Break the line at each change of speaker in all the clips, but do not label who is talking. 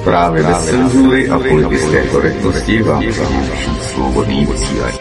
Zprávy bez cenzury a politické korektnosti vám přináší Svobodný vysílač.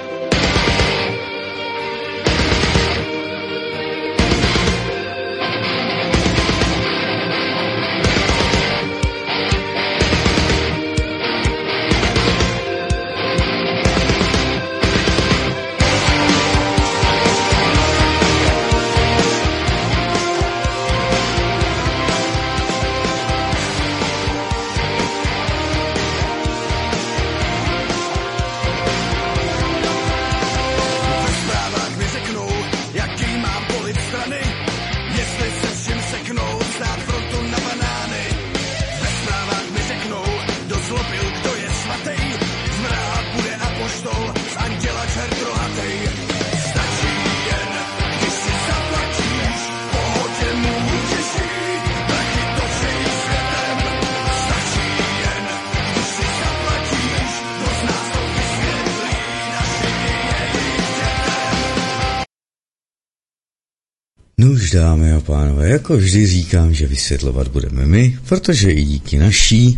Nuž, dámy a pánové, jako vždy říkám, že vysvětlovat budeme my, protože i díky naší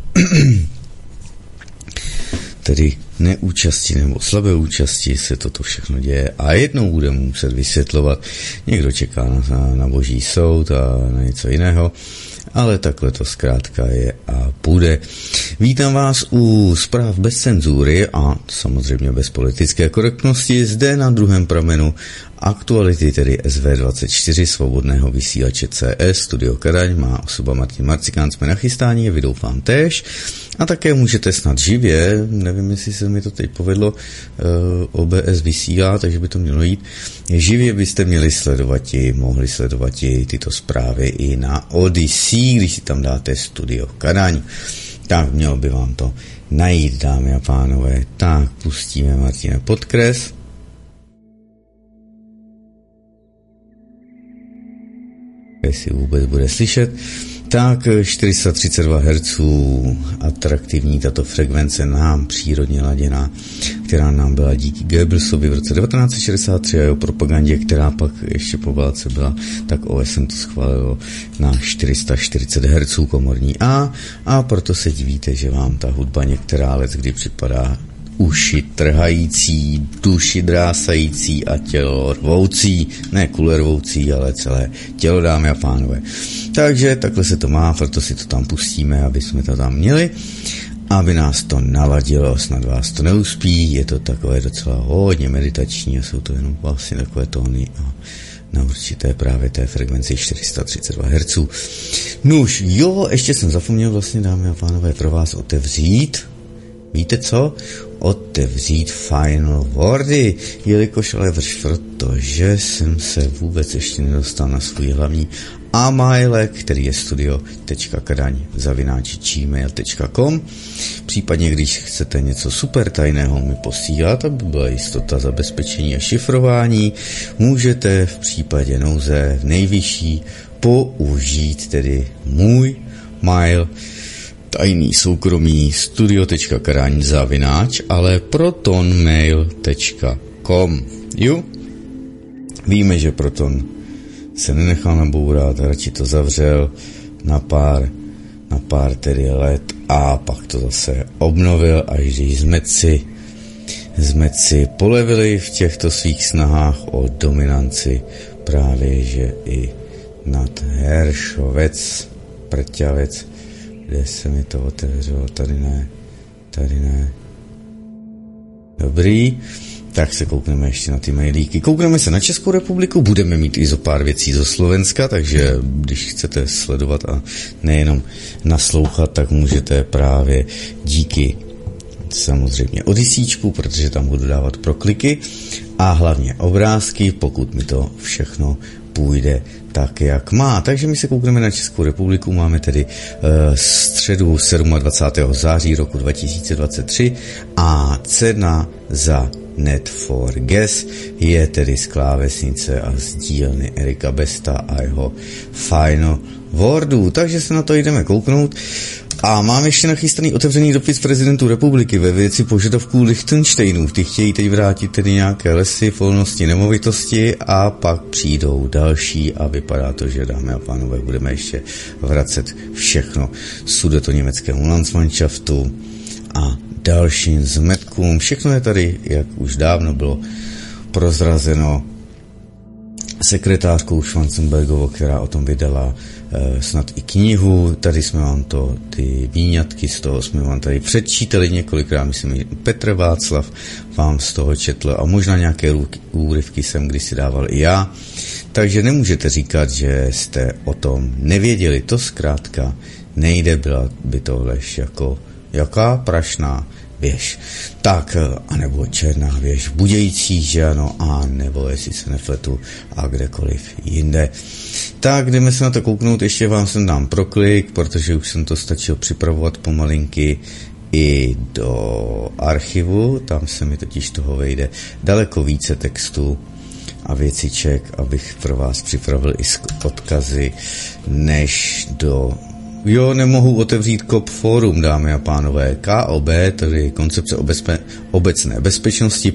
tedy neúčasti nebo slabé účasti se toto všechno děje a jednou budeme muset vysvětlovat. Někdo čeká na boží soud a na něco jiného, ale takhle to zkrátka je a bude. Vítám vás u zpráv bez cenzury a samozřejmě bez politické korektnosti zde na druhém pramenu aktuality, tedy SV24 svobodného vysílače CS, Studio Kadaň, má osoba Martin Marcikán, jsme nachystáni, vy doufám též. A také můžete snad živě, nevím, jestli se mi to teď povedlo, OBS vysílá, takže by to mělo jít. Živě byste mohli sledovat tyto zprávy i na Odyssey, když si tam dáte Studio Kadaň. Tak mělo by vám to najít, dámy a pánové. Tak pustíme Martina podkres. Jestli vůbec bude slyšet. Tak 432 Hz atraktivní tato frekvence nám přírodně laděná, která nám byla díky Goebbelsovi v roce 1963 a jeho propagandě, která pak ještě po válce byla, tak OSN to schválilo na 440 Hz komorní a proto se divíte, že vám ta hudba některá kdy připadá uši trhající, duši drásající a tělo rvoucí, ne kule rvoucí, ale celé tělo, dámy a pánové. Takže takhle se to má, proto si to tam pustíme, aby jsme to tam měli, aby nás to naladilo, snad vás to neuspí, je to takové docela hodně meditační a jsou to jenom vlastně takové tóny a na určité právě té frekvenci 432 Hz. Nuž, jo, ještě jsem zapomněl vlastně, dámy a pánové, pro vás otevřít, víte co? Otevřít Final Wordy, jelikož ale protože jsem se vůbec ještě nedostal na svůj hlavní e-mail, který je studio.kadaň@gmail.com. Případně, když chcete něco super tajného mi posílat, aby byla jistota, zabezpečení a šifrování, můžete v případě nouze v nejvyšší použít tedy můj mail tajný soukromý studio.kadaň@, ale protonmail.com. Jo? Víme, že Proton se nenechal nabourat, radši to zavřel na pár tedy let a pak to zase obnovil, až když zmetci polevili v těchto svých snahách o dominanci právě, že i nad Heršovec, Prťavec, kde se mi to otevřelo, tady ne. Dobrý, tak se koukneme ještě na ty mailíky. Koukneme se na Českou republiku, budeme mít i zo pár věcí zo Slovenska, takže když chcete sledovat a nejenom naslouchat, tak můžete právě díky samozřejmě Odysseyčku, protože tam budu dávat prokliky a hlavně obrázky, pokud mi to všechno půjde tak, jak má. Takže my se koukneme na Českou republiku, máme tedy středu 27. září roku 2023 a cena za Net4Gas je tedy z klávesnice a z dílny Erika Besta a jeho Final Wordů. Takže se na to jdeme kouknout. A mám ještě nachystaný otevřený dopis prezidentu republiky ve věci požadavků Lichtenštejnů. Ty chtějí teď vrátit tedy nějaké lesy, volnosti, nemovitosti a pak přijdou další a vypadá to, že dámy a pánové budeme ještě vracet všechno sudetoněmeckému Landsmannschaftu a dalším zmetkům. Všechno je tady, jak už dávno bylo prozrazeno sekretářkou Schwarzenbergovou, která o tom vydala snad i knihu. Tady jsme vám to, ty výňatky z toho jsme vám tady předčítali několikrát, myslím, Petr Václav vám z toho četl a možná nějaké úryvky jsem kdysi dával i já. Takže nemůžete říkat, že jste o tom nevěděli. To zkrátka nejde, byla by to lež jako jaká prašná věž. Tak, anebo černá věž v Budějcích, že ano, a nebo jestli se nefletu a kdekoliv jinde. Tak, jdeme se na to kouknout, ještě vám sem dám proklik, protože už jsem to stačil připravovat pomalinky i do archivu, tam se mi totiž toho vejde daleko více textů a věciček, abych pro vás připravil i odkazy, než do... Jo, nemohu otevřít KOB Fórum, dámy a pánové. KOB, tedy koncepce obecné bezpečnosti,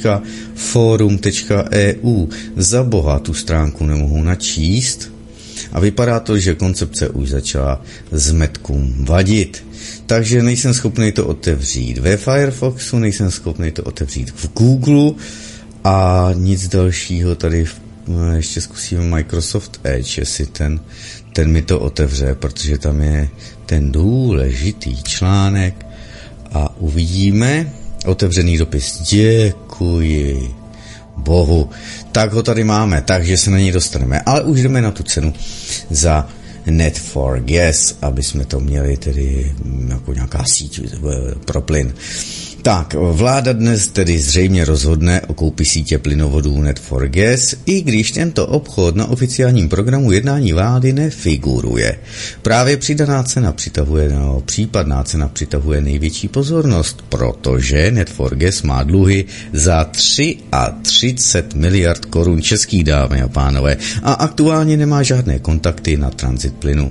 _forum.eu. Za boha tu stránku nemohu načíst a vypadá to, že koncepce už začala zmetkům vadit. Takže nejsem schopný to otevřít ve Firefoxu, nejsem schopný to otevřít v Google a nic dalšího tady ještě zkusíme Microsoft Edge, jestli ten mi to otevře, protože tam je ten důležitý článek a uvidíme. Otevřený dopis. Děkuji Bohu. Tak ho tady máme, takže se na něj dostaneme. Ale už jdeme na tu cenu za Net4Gas, aby jsme to měli tedy jako nějaká síť pro plyn. Tak, vláda dnes tedy zřejmě rozhodne o koupi sítě plynovodů Net4Gas, i když tento obchod na oficiálním programu jednání vlády nefiguruje. Právě případná cena přitahuje největší pozornost, protože Net4Gas má dluhy za 33 miliard korun českých, dámy a pánové, a aktuálně nemá žádné kontakty na tranzit plynu,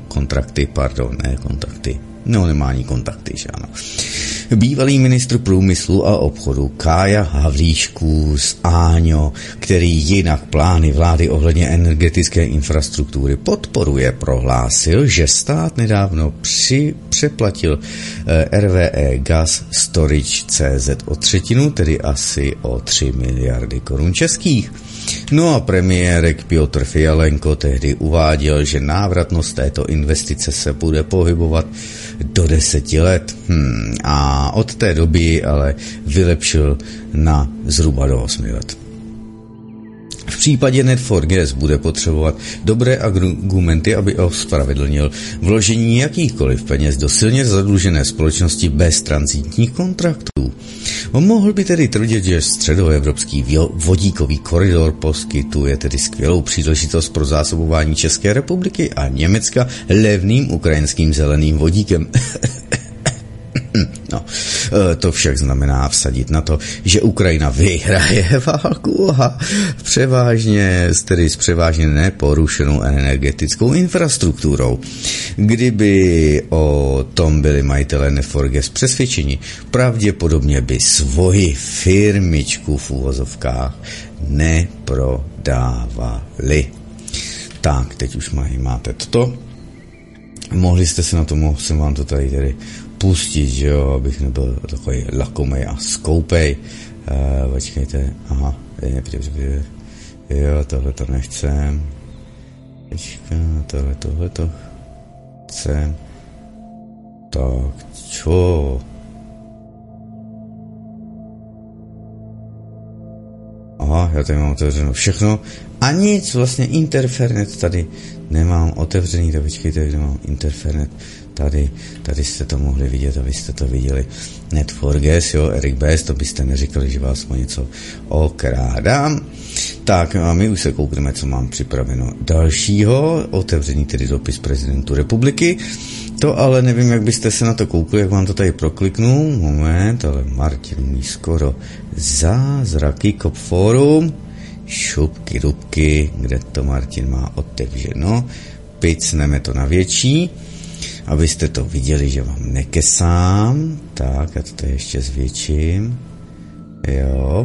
nemá ani kontakty, že ano. Bývalý ministr průmyslu a obchodu Kája Havlíčkůz Áňo, který jinak plány vlády ohledně energetické infrastruktury podporuje, prohlásil, že stát nedávno přeplatil RWE Gas Storage CZ o třetinu, tedy asi o 3 miliardy korun českých. No a premiérek Piotr Fialenko tehdy uváděl, že návratnost této investice se bude pohybovat do 10 let. A od té doby ale vylepšil na zhruba do 8 let. V případě Net4Gas bude potřebovat dobré argumenty, aby ospravedlnil vložení jakýchkoliv peněz do silně zadlužené společnosti bez tranzitních kontraktů. On mohl by tedy tvrdit, že středoevropský vodíkový koridor poskytuje tedy skvělou příležitost pro zásobování České republiky a Německa levným ukrajinským zeleným vodíkem. No, to však znamená vsadit na to, že Ukrajina vyhraje válku a s převážně neporušenou energetickou infrastrukturou. Kdyby o tom byli majitelé Net4Gas přesvědčeni, pravděpodobně by svoji firmičku v uvozovkách neprodávali. Tak, teď už máte toto. Mohli jste se na to, mohl jsem vám to tady tedy pustit, že jo, abych nebyl takový lakomej a skoupej. Počkejte, aha, jo, tohle to nechcem. Tohle to chcem. Tak, čo? Aha, já tady mám otevřeno všechno a nic, vlastně Interfernet tady nemám otevřený, tak počkejte, kde mám Interfernet. Tady jste to mohli vidět, abyste to viděli. Net4Gas, jo, Erik Best, to byste neříkali, že vás o něco okrádám. Tak a my už se koukneme, co mám připraveno dalšího. Otevřený tedy dopis prezidentu republiky. To ale nevím, jak byste se na to koukli, jak vám to tady prokliknu. Moment, ale Martin mý skoro zázraky, KOB Fórum. Šupky, dubky, kde to Martin má otevřeno. Picneme to na větší. abyste to viděli, že vám nekesám. Tak, já to tady ještě zvětším. Jo.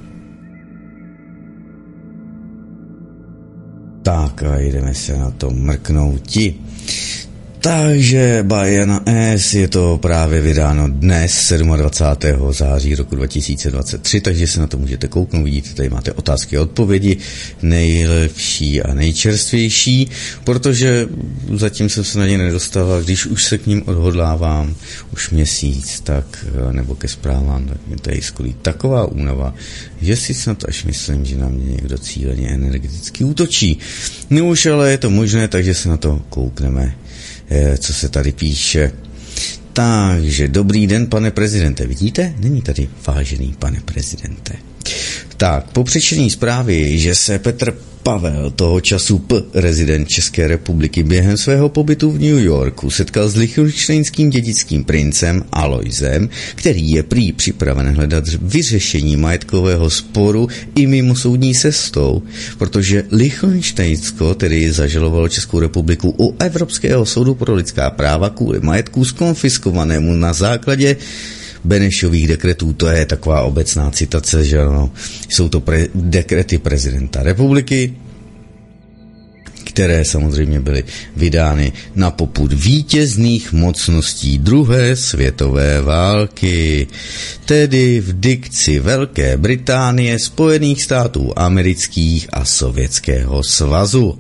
Tak a jdeme se na to mrknouti. Takže Bajana S je to právě vydáno dnes 27. září roku 2023, takže se na to můžete kouknout, vidíte, tady máte otázky a odpovědi, nejlepší a nejčerstvější, protože zatím jsem se na ně nedostal a když už se k ním odhodlávám už měsíc, tak nebo ke zprávám, tak mě tady skolí taková únava, že si snad až myslím, že na mě někdo cíleně energeticky útočí. No už ale je to možné, takže se na to koukneme, co se tady píše. Takže dobrý den, pane prezidente. Vidíte? Není tady vážený pane prezidente. Tak, po přečtení zprávy, že se Petr Pavel, toho času prezident České republiky, během svého pobytu v New Yorku setkal s lichtenštejnským dědickým princem Aloisem, který je prý připraven hledat vyřešení majetkového sporu i mimosoudní cestou, protože Lichtenštejnsko tedy zažalovalo Českou republiku u Evropského soudu pro lidská práva kvůli majetku zkonfiskovanému na základě Benešových dekretů. To je taková obecná citace, že ano, jsou to dekrety prezidenta republiky, které samozřejmě byly vydány na popud vítězných mocností druhé světové války, tedy v dikci Velké Británie, Spojených států amerických a Sovětského svazu.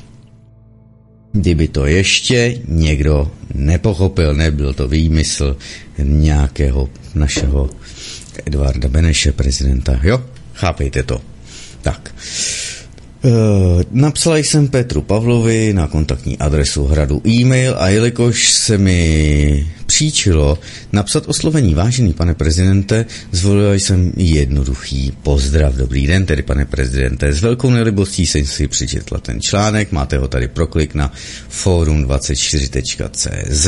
Kdyby to ještě někdo nepochopil, nebyl to výmysl nějakého našeho Edvarda Beneše, prezidenta. Jo, chápejte to. Tak. Napsal jsem Petru Pavlovi na kontaktní adresu Hradu e-mail a jelikož se mi příčilo napsat oslovení vážený pane prezidente, zvolil jsem jednoduchý pozdrav. Dobrý den, tedy pane prezidente. S velkou nelibostí jsem si přečetla ten článek, máte ho tady pro klik na forum24.cz.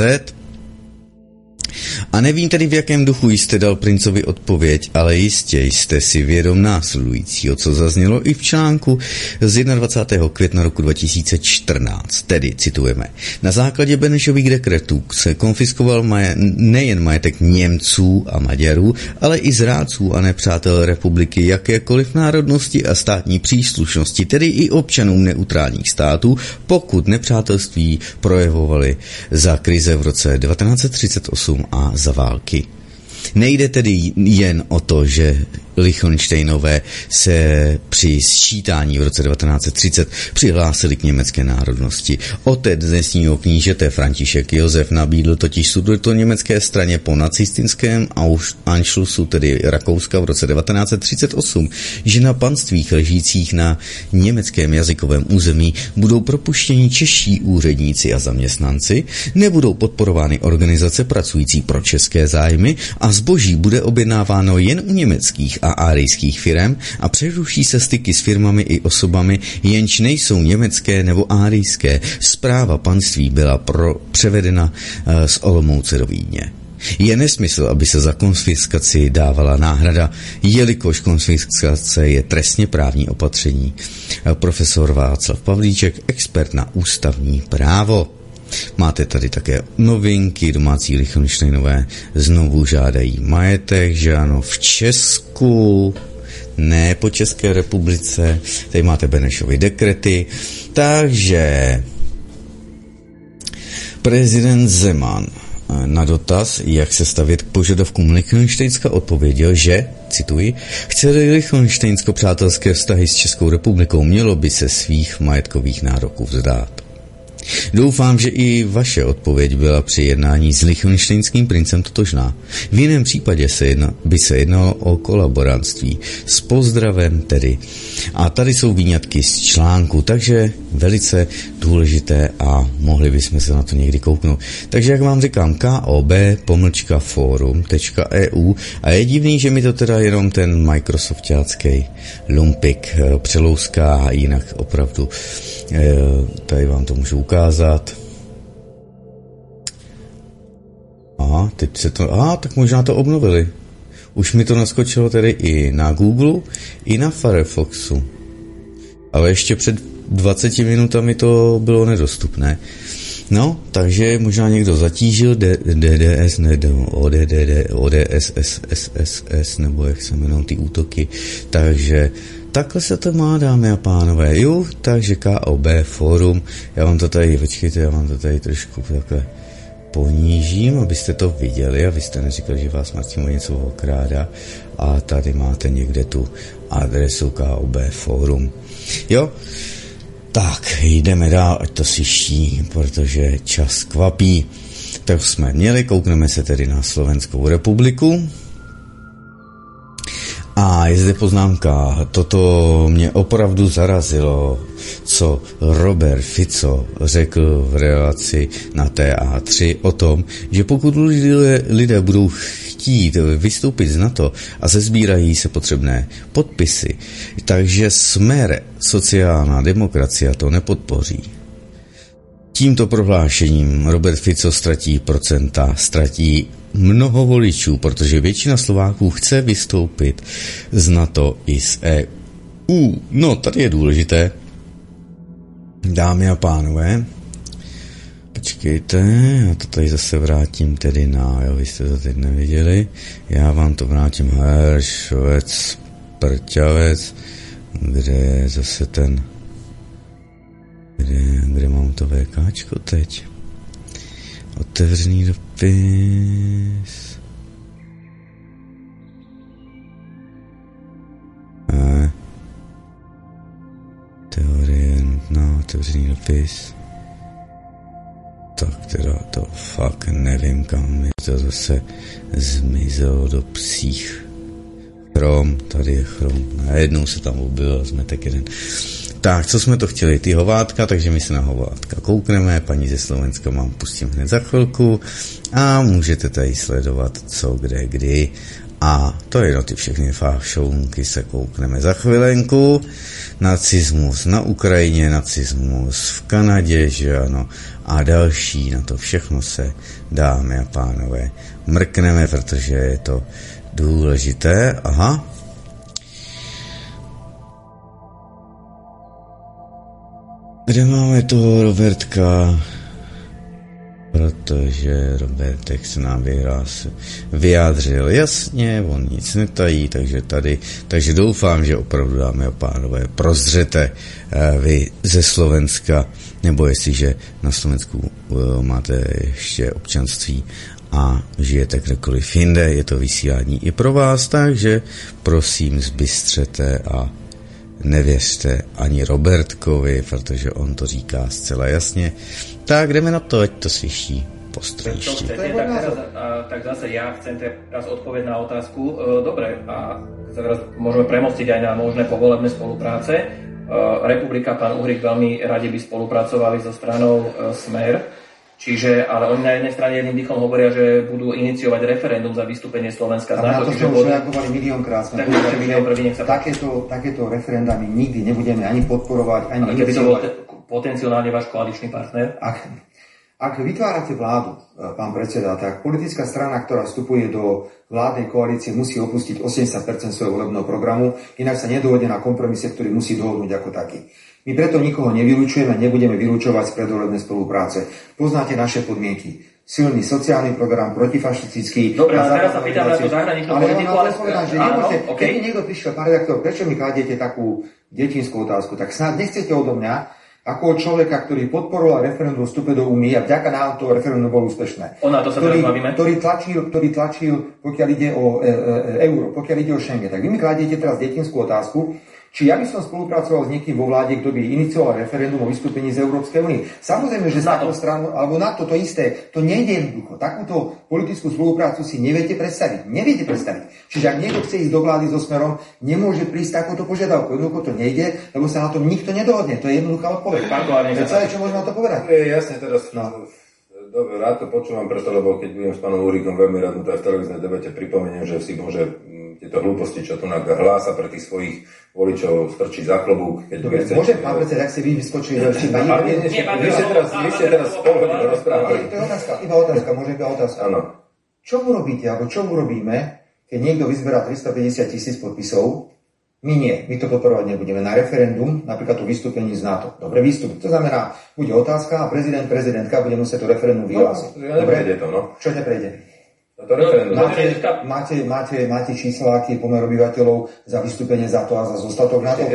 A nevím tedy, v jakém duchu jste dal princovi odpověď, ale jistě jste si vědom následujícího, co zaznělo i v článku z 21. května roku 2014. Tedy, citujeme, na základě Benešových dekretů se konfiskoval nejen majetek Němců a Maďarů, ale i zrádců a nepřátel republiky jakékoliv národnosti a státní příslušnosti, tedy i občanům neutrálních států, pokud nepřátelství projevovali za krize v roce 1938 a za války. Nejde tedy jen o to, že Lichtenštejnové se při sčítání v roce 1930 přihlásili k německé národnosti. Otec dnesního knížete František Josef nabídl totiž sudeto německé straně po nacistickém Anschlussu, tedy Rakouska v roce 1938, že na panstvích ležících na německém jazykovém území budou propuštěni čeští úředníci a zaměstnanci, nebudou podporovány organizace pracující pro české zájmy a zboží bude objednáváno jen u německých a árijských firem a přeruší se styky s firmami i osobami, jenž nejsou německé nebo árijské. Správa panství byla převedena z Olomouce do Vídně. Je nesmysl, aby se za konfiskaci dávala náhrada, jelikož konfiskace je trestně právní opatření. Profesor Václav Pavlíček, expert na ústavní právo. Máte tady také novinky, domácí Lichtenštejnové znovu žádají majetek, že ano, v Česku, ne po České republice, tady máte Benešovy dekrety, takže prezident Zeman na dotaz, jak se stavět k požadavkům Lichtenštejnska, odpověděl, že, cituji, chce-li Lichtenštejnsko přátelské vztahy s Českou republikou, mělo by se svých majetkových nároků vzdát. Doufám, že i vaše odpověď byla při jednání s lichtenštejnským princem totožná. V jiném případě by se jednalo o kolaborantství. S pozdravem tedy. A tady jsou výňatky z článku, takže velice důležité a mohli bychom se na to někdy kouknout. Takže jak vám říkám, kob.forum.eu a je divný, že mi to teda jenom ten microsoftácký lumpik přelouská a jinak opravdu tady vám to můžu ukázat. Aha, teď se to... Aha, tak možná to obnovili. Už mi to naskočilo tedy i na Google, i na Firefoxu. Ale ještě před 20 minutami to bylo nedostupné. No, takže možná někdo zatížil DDS, ODS, SSS, nebo jak se jmenou ty útoky. Takže takhle se to má, dámy a pánové. Jo, takže KOB Forum, já vám to tady trošku takhle ponížím, abyste to viděli, abyste neříkali, že vás Martin něco okrádá. A tady máte někde tu adresu KOB Forum. Jo? Tak, jdeme dál, ať to slyší, protože čas kvapí. Tak jsme měli, koukneme se tedy na Slovenskou republiku. A je zde poznámka, toto mě opravdu zarazilo, co Robert Fico řekl v relaci na TA3 o tom, že pokud lidé budou chtít vystoupit z NATO a sesbírají se potřebné podpisy, takže Smer, sociální demokracie to nepodpoří. Tímto prohlášením Robert Fico ztratí procenta, ztratí mnoho voličů, protože většina Slováků chce vystoupit z NATO i z EU. No, tady je důležité, dámy a pánové, počkejte, já to tady zase vrátím tedy jo, vy jste to teď neviděli, já vám to vrátím Heršovec, Prťavec, kde je zase ten, kde mám to VKčko teď? Otevřený dopis. Teorie nutná, otevřený dopis. Tak teda to fakt nevím, kam mi to zase zmizelo do psích. Chrom, tady je chrom. Najednou se tam objevil zmetek jeden. Tak, co jsme to chtěli? Ty hovátka, takže my se na hovátka koukneme, paní ze Slovenska vám pustím hned za chvilku a můžete tady sledovat co, kde, kdy a to je ty všechny fášounky se koukneme za chvilenku. Nacismus na Ukrajině, nacismus v Kanadě, že ano, a další, na to všechno se, dámy a pánové, mrkneme, protože je to důležité. Aha. Kde máme toho Robertka? Protože Robertek se nám vyjádřil jasně, on nic netají, takže doufám, že opravdu, dámy a pánové, prozřete vy ze Slovenska, nebo jestliže na Slovensku máte ještě občanství a žijete kdekoliv jinde, je to vysílání i pro vás, takže prosím zbystřete a nevěřte ani Robertkovi, protože on to říká zcela jasně. Tak jdeme na to, ať to slyší postříště.
Tak zase ja chcem teraz odpovedať na otázku. Dobre, a teraz môžeme premostiť aj na možné povolebné spolupráce. Republika, pán Uhrík veľmi radi by spolupracovali so stranou Smer. Čiže, ale oni na jednej strane jedným dýchom hovoria, že budú iniciovať referendum za vystúpenie Slovenska z NATO.
A na to sme už reagovali miliónkrát. Takéto referenda my nikdy nebudeme ani podporovať, ani
iniciovať. Ale keby to bol potenciálne váš koaličný partner?
Ak vytvárate vládu, pán predseda, tak politická strana, ktorá vstupuje do vládnej koalície, musí opustiť 80% svojho volebného programu, inak sa nedôjde na kompromise, ktorý musí dohodnúť ako taký. My preto nikoho nevylučujeme, nebudeme vylúčovať z predvolebnej spolupráce. Poznáte naše podmienky. Silný sociálny program, protifašistický.
Dobre, ale teraz sa pýtam na tú zahraničnú politiku.
Ale povedať, že nemôžete, keď mi niekto prišiel, pán redaktor, prečo mi kladiete takú detinskú otázku, tak snad nechcete odo mňa, ako človeka, ktorý podporoval referendum vstupe do Únie a vďaka nám to referendum bolo úspešné.
Na to sa teraz bavíme.
Ktorý tlačil, pokiaľ ide o euro, pokiaľ ide o Schengen. Tak vy mi kladiete teraz detinskú otázku, či ja by som spolupracoval s niekým vo vláde, kto by inicioval referendum o vystúpení z Európskej únie. Samozrejme, že z takou stranu, alebo na to isté, to nejde jednoducho. Takúto politickú spoluprácu si neviete predstaviť. Čiže ak niekto chce ísť do vlády so Smerom, nemôže prísť takouto požiadavkou. Jednoducho to nejde, lebo sa na tom nikto nedohodne. To je jednoduchá odpoveď. Celé, čo môžeme na to povedať?
Jasne, teraz dobre, rád to počúvam preto, lebo keď budem s pánom Uhríkom veľmi rád mu to aj v televíznej debate pripomeniem, že si môže tieto hlúposti, čo tu hlása pre tých svojich voličov, strčí za klobúk.
Môžem, pán predseda, ak si vy vyskočili ešte pani...
Vy ste teraz spolu hodinu rozprávali.
To je otázka, môžem iba otázka.
Áno.
Čo urobíte, alebo čo urobíme, keď niekto vyzberá 350 000 podpisov, My nie, my to podporovať nebudeme. Na referendum, napríklad to vystúpení z NATO. Dobre, vystúpiť. To znamená, bude otázka a prezidentka bude musieť to referendum vyhlásiť.
No, neprejde to, no.
Čo neprejde?
No to referendum.
Máte čísla, aký je pomer obyvateľov za vystúpenie za to a za zostatok NATO?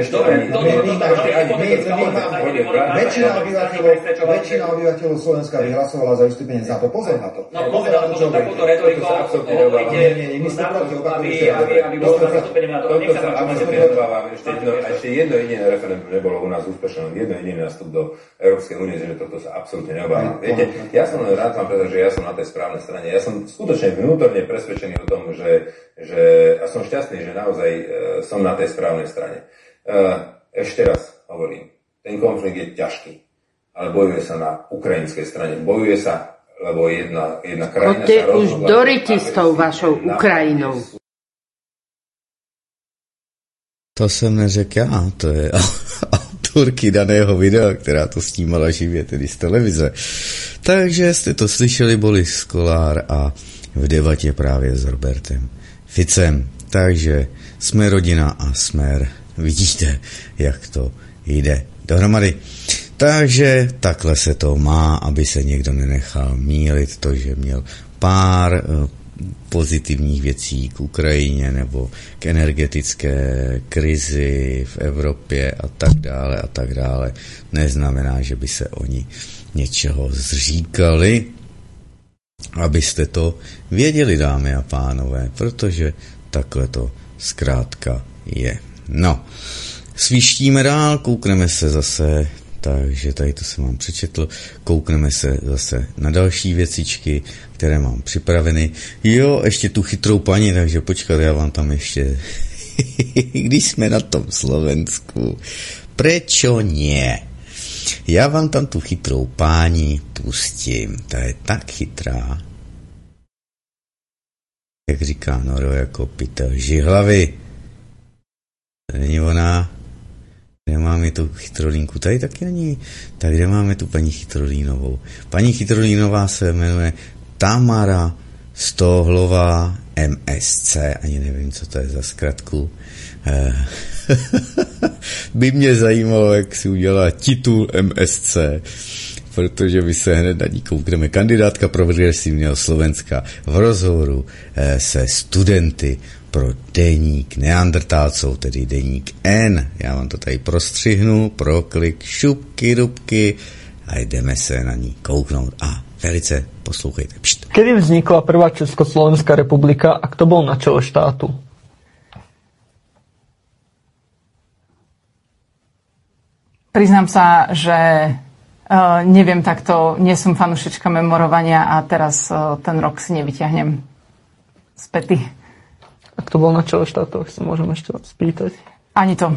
Väčšina obyvateľov Slovenska vyhlasovala za vystúpenie za to. Pozor na to.
No, povedal to takúto retorikou, hovoríte, aby bolo za vystúpenie na to.
Toto sa absolútne obávam. Ešte jedno jediné referendum nebolo u nás úspešné, jedno jediný nástup do Európskej únie, že toto sa absolútne neobávam. Viete, ja som len rád vám povedal, že ja som na tej správnej strane. Ja som skutočne vnútorne presvedčený o tom, a som šťastný, že naozaj som na tej správnej strane. Ešte raz hovorím, ten konflikt je ťažký, ale bojuje sa na ukrajinskej strane. Bojuje sa, lebo jedna krajina
sa rozhodla... už do ryti s tou vašou Ukrajinou.
To jsem neřekl já, to je autorky daného videa, která to snímala živě, tedy z televize. Takže jste to slyšeli, Boris Kolár a v debatě právě s Robertem Ficem. Takže jsme rodina a Smer. Vidíte, jak to jde dohromady. Takže takhle se to má, aby se někdo nenechal mýlit, to, že měl pár pozitivních věcí k Ukrajině nebo k energetické krizi v Evropě a tak dále, neznamená, že by se oni něčeho zříkali, abyste to věděli, dámy a pánové, protože takhle to zkrátka je. No, svištíme dál, koukneme se zase, takže tady to jsem vám přečetl, koukneme se zase na další věcičky, které mám připraveny. Jo, ještě tu chytrou paní, takže počkat, já vám tam ještě, když jsme na tom Slovensku, prečo nie? Já vám tam tu chytrou páni pustím, ta je tak chytrá, jak říká Noro jako pytel žihlavy. To není ona. Kde máme tu chytrolínku? Tady taky není. Tak kde máme tu paní Chytrolínovou? Paní Chytrolínová se jmenuje Tamara Stohlová MSC. Ani nevím, co to je za zkratku. By mě zajímalo, jak si udělá titul MSC, protože my se hned na ní koukneme. Kandidátka progresivního Slovenska v rozhovoru se studenty pro deník Neandertálcov, tedy deník N. Já vám to tady prostřihnu, proklik, šupky, dubky a jdeme se na ní kouknout. A velice poslouchejte. Pšt.
Kedy vznikla prvá Československá republika a kto bol na čele štátu?
Priznám sa, že neviem takto, nie som fanúšička memorovania a teraz ten rok si nevyťahnem späty.
A kto bol na čele štátu, ak sa môžem ešte spýtať?
Ani to.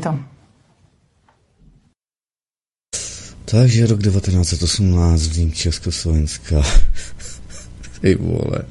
Takže rok 1918 vznik Československa. Ty vole.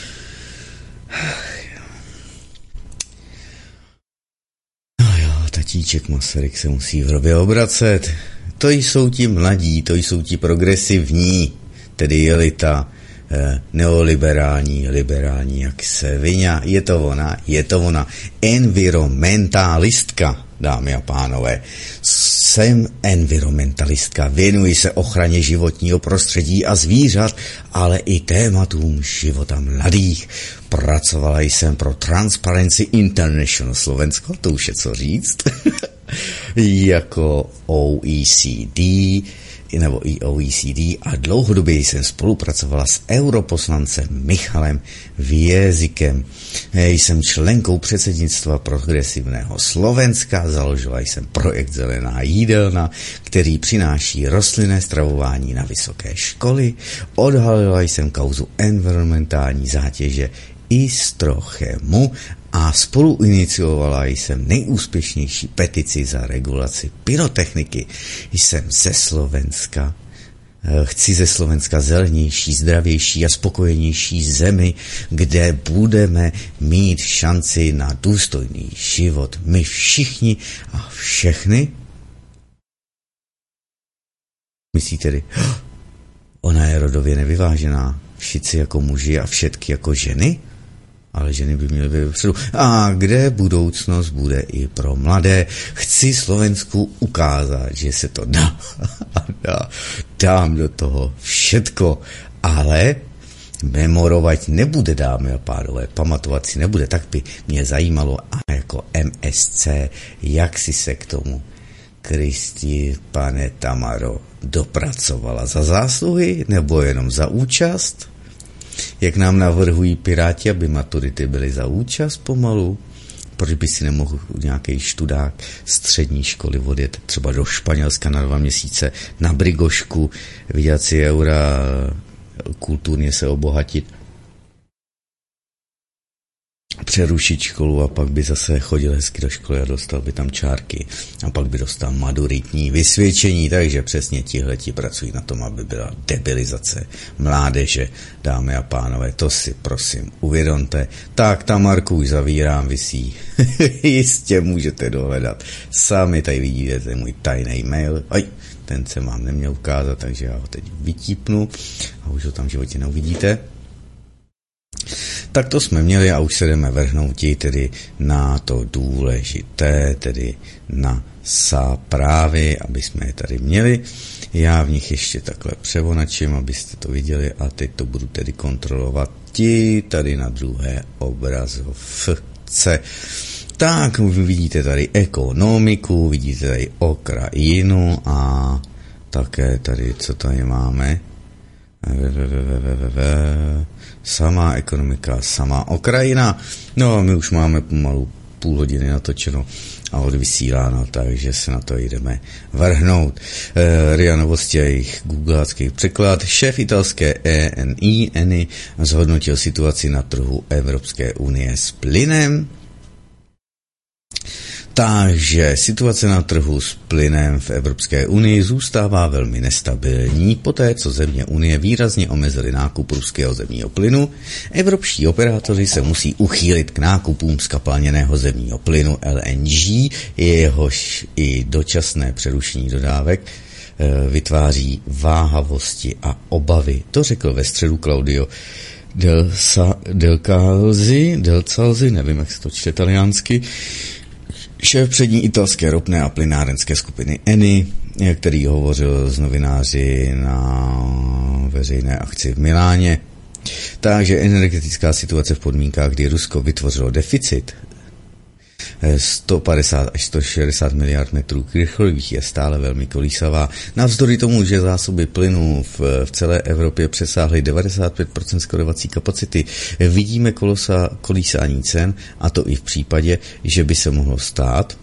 No jo, tatíček Masaryk se musí v hrobě obracet. To jsou ti mladí, to jsou ti progresivní, tedy elita, neoliberální, liberální, jak se vyňa. Je to ona, environmentalistka, dámy a pánové. Jsem environmentalistka, věnuji se ochraně životního prostředí a zvířat, ale i tématům života mladých. Pracovala jsem pro Transparency International Slovensko, to už je co říct, jako OECD, nebo i OECD a dlouhodobě jsem spolupracovala s europoslancem Michalem Viezikem. Jsem členkou předsednictva progresivného Slovenska, založila jsem projekt Zelená jídelna, který přináší rostlinné stravování na vysoké školy, odhalila jsem kauzu environmentální zátěže Istrochemu a spolu iniciovala jsem nejúspěšnější petici za regulaci pyrotechniky. Jsem ze Slovenska. Chci ze Slovenska zelenější, zdravější a spokojenější zemi, kde budeme mít šanci na důstojný život. My všichni a všechny. Myslíte tedy, ona je rodově nevyvážená, všichni jako muži a všetky jako ženy? ale ženy by měly být vpředu. A kde budoucnost bude i pro mladé? Chci Slovensku ukázat, že se to dá. Dám do toho všetko, ale memorovat nebude, dámy a pánové, pamatovat si nebude. Tak by mě zajímalo, a jako MSC, jak si se k tomu, Kristi, pane Tamaro, dopracovala za zásluhy nebo jenom za účast? Jak nám navrhují Piráti, aby maturity byly za účast pomalu? Proč by si nemohl nějaký študák střední školy odjet třeba do Španělska na 2 měsíce na Brigošku, vydělat si eura, kulturně se obohatit, přerušit školu a pak by zase chodil hezky do školy a dostal by tam čárky a pak by dostal maturitní vysvědčení, takže přesně tihleti pracují na tom, aby byla debilizace mládeže, dámy a pánové, to si prosím uvědomte. Tak, Tamarku už zavírám, visí. Jistě můžete dohledat. Sami tady vidíte můj tajný mail. Ten se vám neměl ukázat, takže já ho teď vytípnu a už ho tam v životě neuvidíte. Tak to jsme měli a už se jdeme vrhnout tedy na to důležité, tedy na zprávy, aby jsme je tady měli. Já v nich ještě takhle převonačím, abyste to viděli a teď to budu tedy kontrolovat tady na druhé obrazovce. Tak, vidíte tady ekonomiku, vidíte tady Ukrajinu a také tady, co tady máme? Samá ekonomika, samá Ukrajina. No a my už máme pomalu půl hodiny natočeno a odvysíláno, takže se na to jdeme vrhnout. RIA Novosti a jejich googlácký překlad. Šéf italské ENI zhodnotil situaci na trhu Evropské unie s plynem. Takže situace na trhu s plynem v Evropské unii zůstává velmi nestabilní. Poté, co země Unie výrazně omezily nákup ruského zemního plynu, evropští operátoři se musí uchýlit k nákupům zkapalněného zemního plynu LNG, jehož i dočasné přerušení dodávek vytváří váhavosti a obavy. To řekl ve středu Claudio Delcalzi, nevím, jak se to čte italiánsky, šéf přední italské ropné a plynárenské skupiny Eni, který hovořil s novináři na veřejné akci v Miláně. Takže energetická situace v podmínkách, kdy Rusko vytvořilo deficit 150 až 160 miliard metrů krychlových, je stále velmi kolísavá. Navzdory tomu, že zásoby plynu v celé Evropě přesáhly 95% skorovací kapacity, vidíme kolísání cen, a to i v případě, že by se mohlo stát,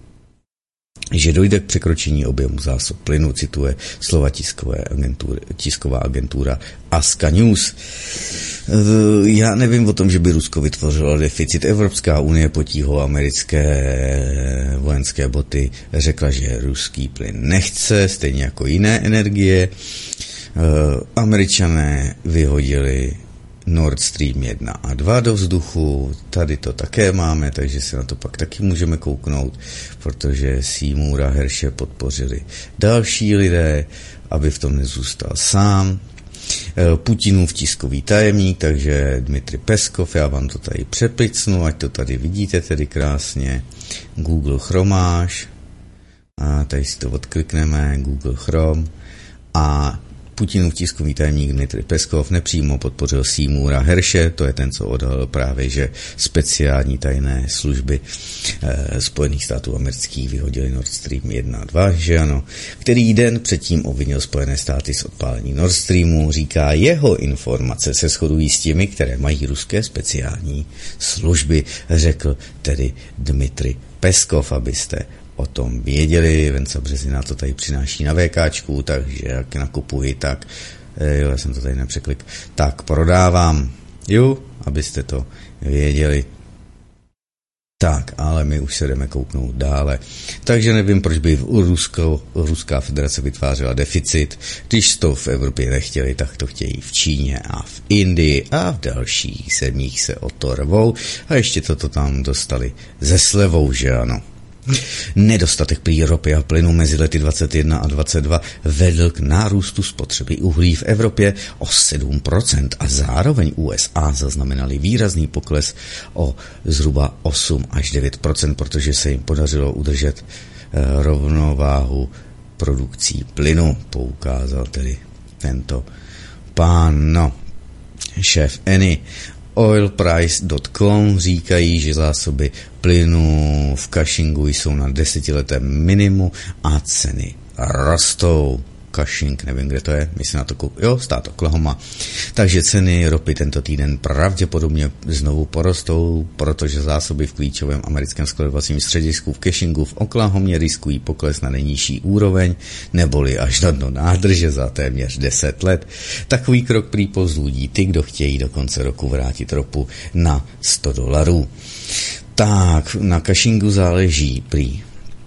že dojde k překročení objemu zásob plynu, cituje slova tisková agentura Aska News. Já nevím o tom, že by Rusko vytvořilo deficit. Evropská unie potíhou americké vojenské boty řekla, že ruský plyn nechce, stejně jako jiné energie. Američané vyhodili Nord Stream 1 a 2 do vzduchu, tady to také máme, takže se na to pak taky můžeme kouknout, protože Seymoura Herše podpořili další lidé, aby v tom nezůstal sám. Putinův tiskový tajemník, takže Dmitry Peskov, já vám to tady přeplicnu, ať to tady vidíte tedy krásně. Google Chromáš, a tady si to odklikneme, Google Chrome, a Putinův tiskový tajemník Dmitry Peskov nepřímo podpořil Seymoura Herše, to je ten, co odhalil právě, že speciální tajné služby Spojených států amerických vyhodili Nord Stream 1 a 2, že ano, který den předtím obvinil Spojené státy z odpálení Nord Streamu, říká, jeho informace se shodují s těmi, které mají ruské speciální služby, řekl tedy Dmitry Peskov, abyste o tom věděli. Venca Březina to tady přináší na VKčku, takže jak nakupuji, tak já jsem to tady nepřeklik, tak prodávám, jo, abyste to věděli. Tak, ale my už se jdeme kouknout dále. Takže nevím, proč by Ruská federace vytvářela deficit. Když to v Evropě nechtěli, tak to chtějí v Číně a v Indii a v dalších zemích se o to rvou. A ještě toto tam dostali ze slevou, že ano. Nedostatek prý ropy a plynu mezi lety 21 a 22 vedl k nárůstu spotřeby uhlí v Evropě o 7% a zároveň USA zaznamenali výrazný pokles o zhruba 8 až 9%, protože se jim podařilo udržet rovnováhu produkcí plynu, poukázal tedy tento pán. No, šéf Eni. Oilprice.com říkají, že zásoby plynu v Cushingu jsou na 10letém minimu a ceny rostou. Cushing, nevím, kde to je, myslím na to stát Oklahoma. Takže ceny ropy tento týden pravděpodobně znovu porostou, protože zásoby v klíčovém americkém skladovacím středisku v Cushingu v Oklahomě riskují pokles na nejnižší úroveň, neboli až na dno nádrže za téměř 10 let. Takový krok prý povzbudí ty, kdo chtějí do konce roku vrátit ropu na $100. Tak, na Cushingu záleží prý.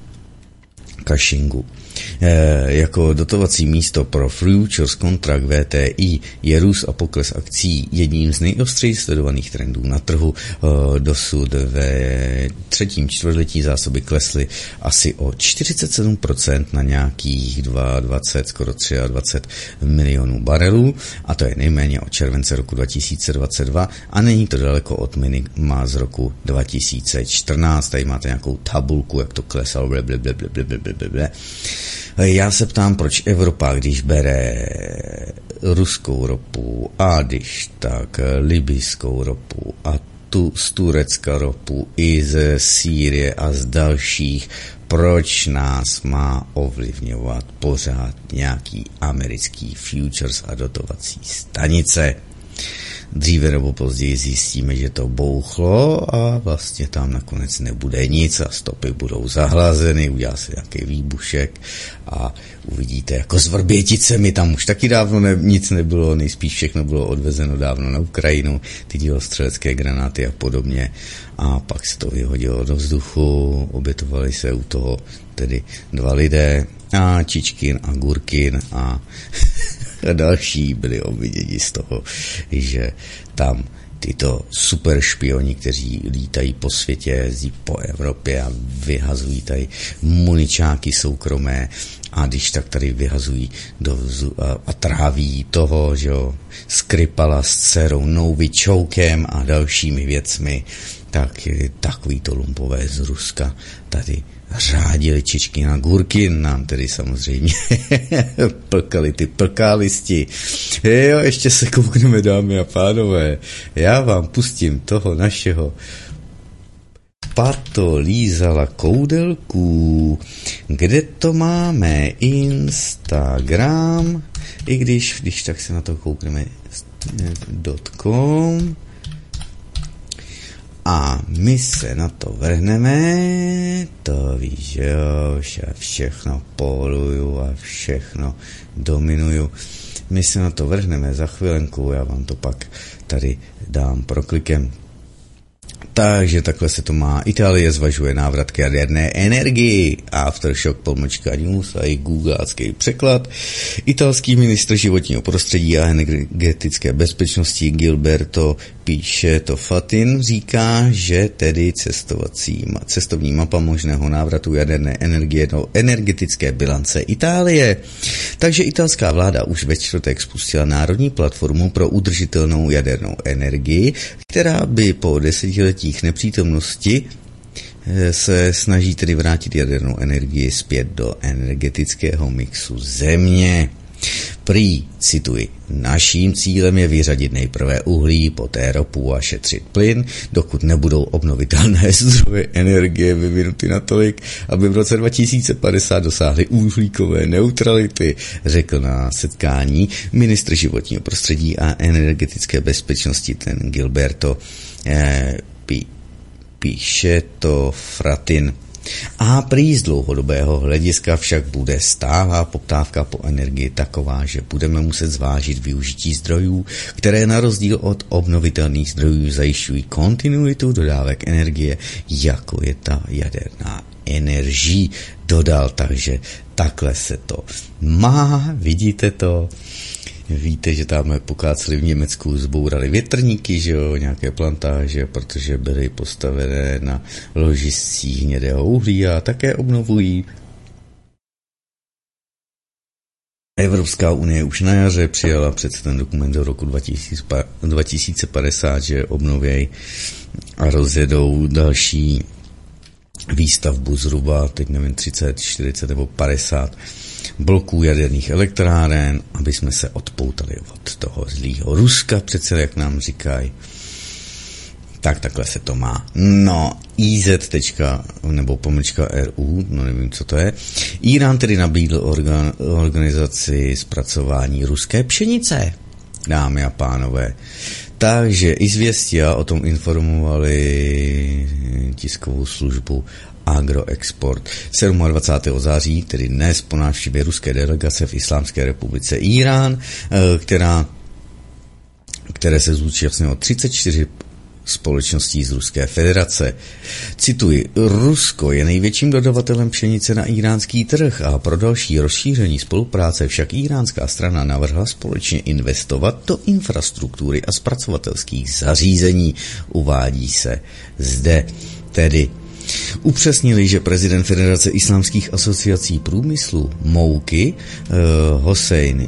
Cushingu. Jako dotovací místo pro futures kontrakt VTI je růst a pokles akcí jedním z nejostřeji sledovaných trendů na trhu. Dosud ve třetím čtvrtletí zásoby klesly asi o 47% na nějakých 22, skoro 23 milionů barelů, a to je nejméně od července roku 2022 a není to daleko od minima z roku 2014. Tady máte nějakou tabulku, jak to klesalo, blablabla. Já se ptám, proč Evropa, když bere ruskou ropu a když tak libyskou ropu a tu z Turecka ropu i ze Sýrie a z dalších, proč nás má ovlivňovat pořád nějaký americký futures a dotovací stanice. Dříve nebo později zjistíme, že to bouchlo a vlastně tam nakonec nebude nic a stopy budou zahlazeny, udělá se nějaký výbušek a uvidíte jako s Vrběticemi, tam už taky dávno nic nebylo, nejspíš všechno bylo odvezeno dávno na Ukrajinu, ty dělostřelecké granáty a podobně, a pak se to vyhodilo do vzduchu, obětovali se u toho tedy 2 lidé a Čičkin a Gurkin a další byli obviněni z toho, že tam tyto super špioni, kteří lítají po světě, jezdí po Evropě a vyhazují tady muničáky soukromé a když tak tady vyhazují a tráví toho, že jo, Skripala s dcerou Novičoukem a dalšími věcmi, tak takovýto lumpové z Ruska tady řádili Čičkin a Gurkin, nám tedy samozřejmě plkali ty plkálisti. Jo, ještě se koukneme, dámy a pánové. Já vám pustím toho našeho Patolízala Koudelku. Kde to máme? Instagram. I když tak se na to koukneme .com. A my se na to vrhneme, to víš, jo, všechno poluju a všechno dominuju. My se na to vrhneme za chvilenku, já vám to pak tady dám proklikem. Takže takhle se to má. Itálie zvažuje návrat k jaderné energii. Aftershock _news a i googlácký překlad. Italský ministr životního prostředí a energetické bezpečnosti Gilberto Fatin říká, že tedy cestovní mapa možného návratu jaderné energie do energetické bilance Itálie. Takže italská vláda už ve čtvrtek spustila národní platformu pro udržitelnou jadernou energii, která by po 10letích nepřítomnosti se snaží tedy vrátit jadernou energii zpět do energetického mixu země. Prý, cituji, naším cílem je vyřadit nejprve uhlí, poté ropu a šetřit plyn, dokud nebudou obnovitelné zdroje energie vyvinuty natolik, aby v roce 2050 dosáhly uhlíkové neutrality, řekl na setkání ministr životního prostředí a energetické bezpečnosti ten Gilberto píše to Fratin. A prý z dlouhodobého hlediska však bude stálá poptávka po energii taková, že budeme muset zvážit využití zdrojů, které na rozdíl od obnovitelných zdrojů zajišťují kontinuitu dodávek energie, jako je ta jaderná energie, dodal. Takže takhle se to má, vidíte to. Víte, že tam pokáceli v Německu, zbourali větrníky, že jo, nějaké plantáže, protože byly postavené na ložiscích hnědého uhlí a také obnovují. Evropská unie už na jaře přijala před ten dokument do roku 2050, že obnovějí a rozjedou další výstavbu zhruba, teď nevím, 30, 40 nebo 50 bloků jaderných elektráren, aby jsme se odpoutali od toho zlýho Ruska, přece jak nám říkají. Tak takhle se to má. No, IZ. nebo /RU, no nevím, co to je. Irán tedy nabídl organizaci zpracování ruské pšenice, dámy a pánové. Takže Izvěstia o tom informovali tiskovou službu Agroexport. 27. září, tedy dnes po návštěvě ruské delegace v Islámské republice Irán, které se zúčastnilo 34 společností z Ruské federace. Cituji, Rusko je největším dodavatelem pšenice na iránský trh a pro další rozšíření spolupráce však iránská strana navrhla společně investovat do infrastruktury a zpracovatelských zařízení, uvádí se zde. Tedy upřesnili, že prezident Federace islámských asociací průmyslu Mouky Hossein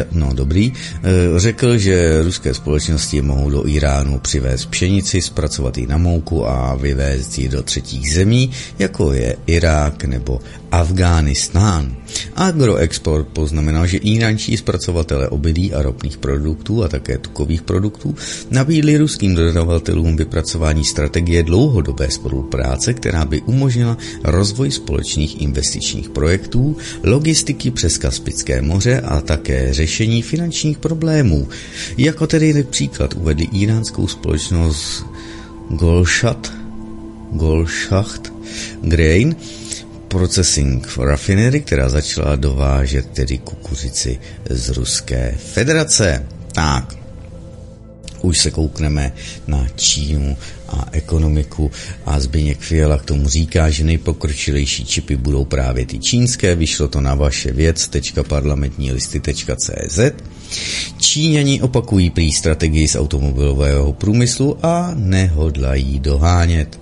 řekl, že ruské společnosti mohou do Iránu přivést pšenici, zpracovat ji na mouku a vyvézt ji do třetích zemí, jako je Irák nebo Afghánistán. Agroexport poznamenal, že iránští zpracovatelé obilí a ropných produktů a také tukových produktů nabídli ruským dodavatelům vypracování strategie dlouhodobé spolupráce, která by umožnila rozvoj společných investičních projektů, logistiky přes Kaspické moře a také řešení finančních problémů. Jako tedy například uvedli iránskou společnost Golschacht Grain Processing Raffinery, která začala dovážet tedy kukuřici z Ruské federace. Tak, už se koukneme na Čínu a ekonomiku a Zbyněk Fiala k tomu říká, že nejpokročilejší čipy budou právě ty čínské. Vyšlo to na vaševěc.parlamentnílisty.cz. Číňani opakují prý strategii z automobilového průmyslu a nehodlají dohánět.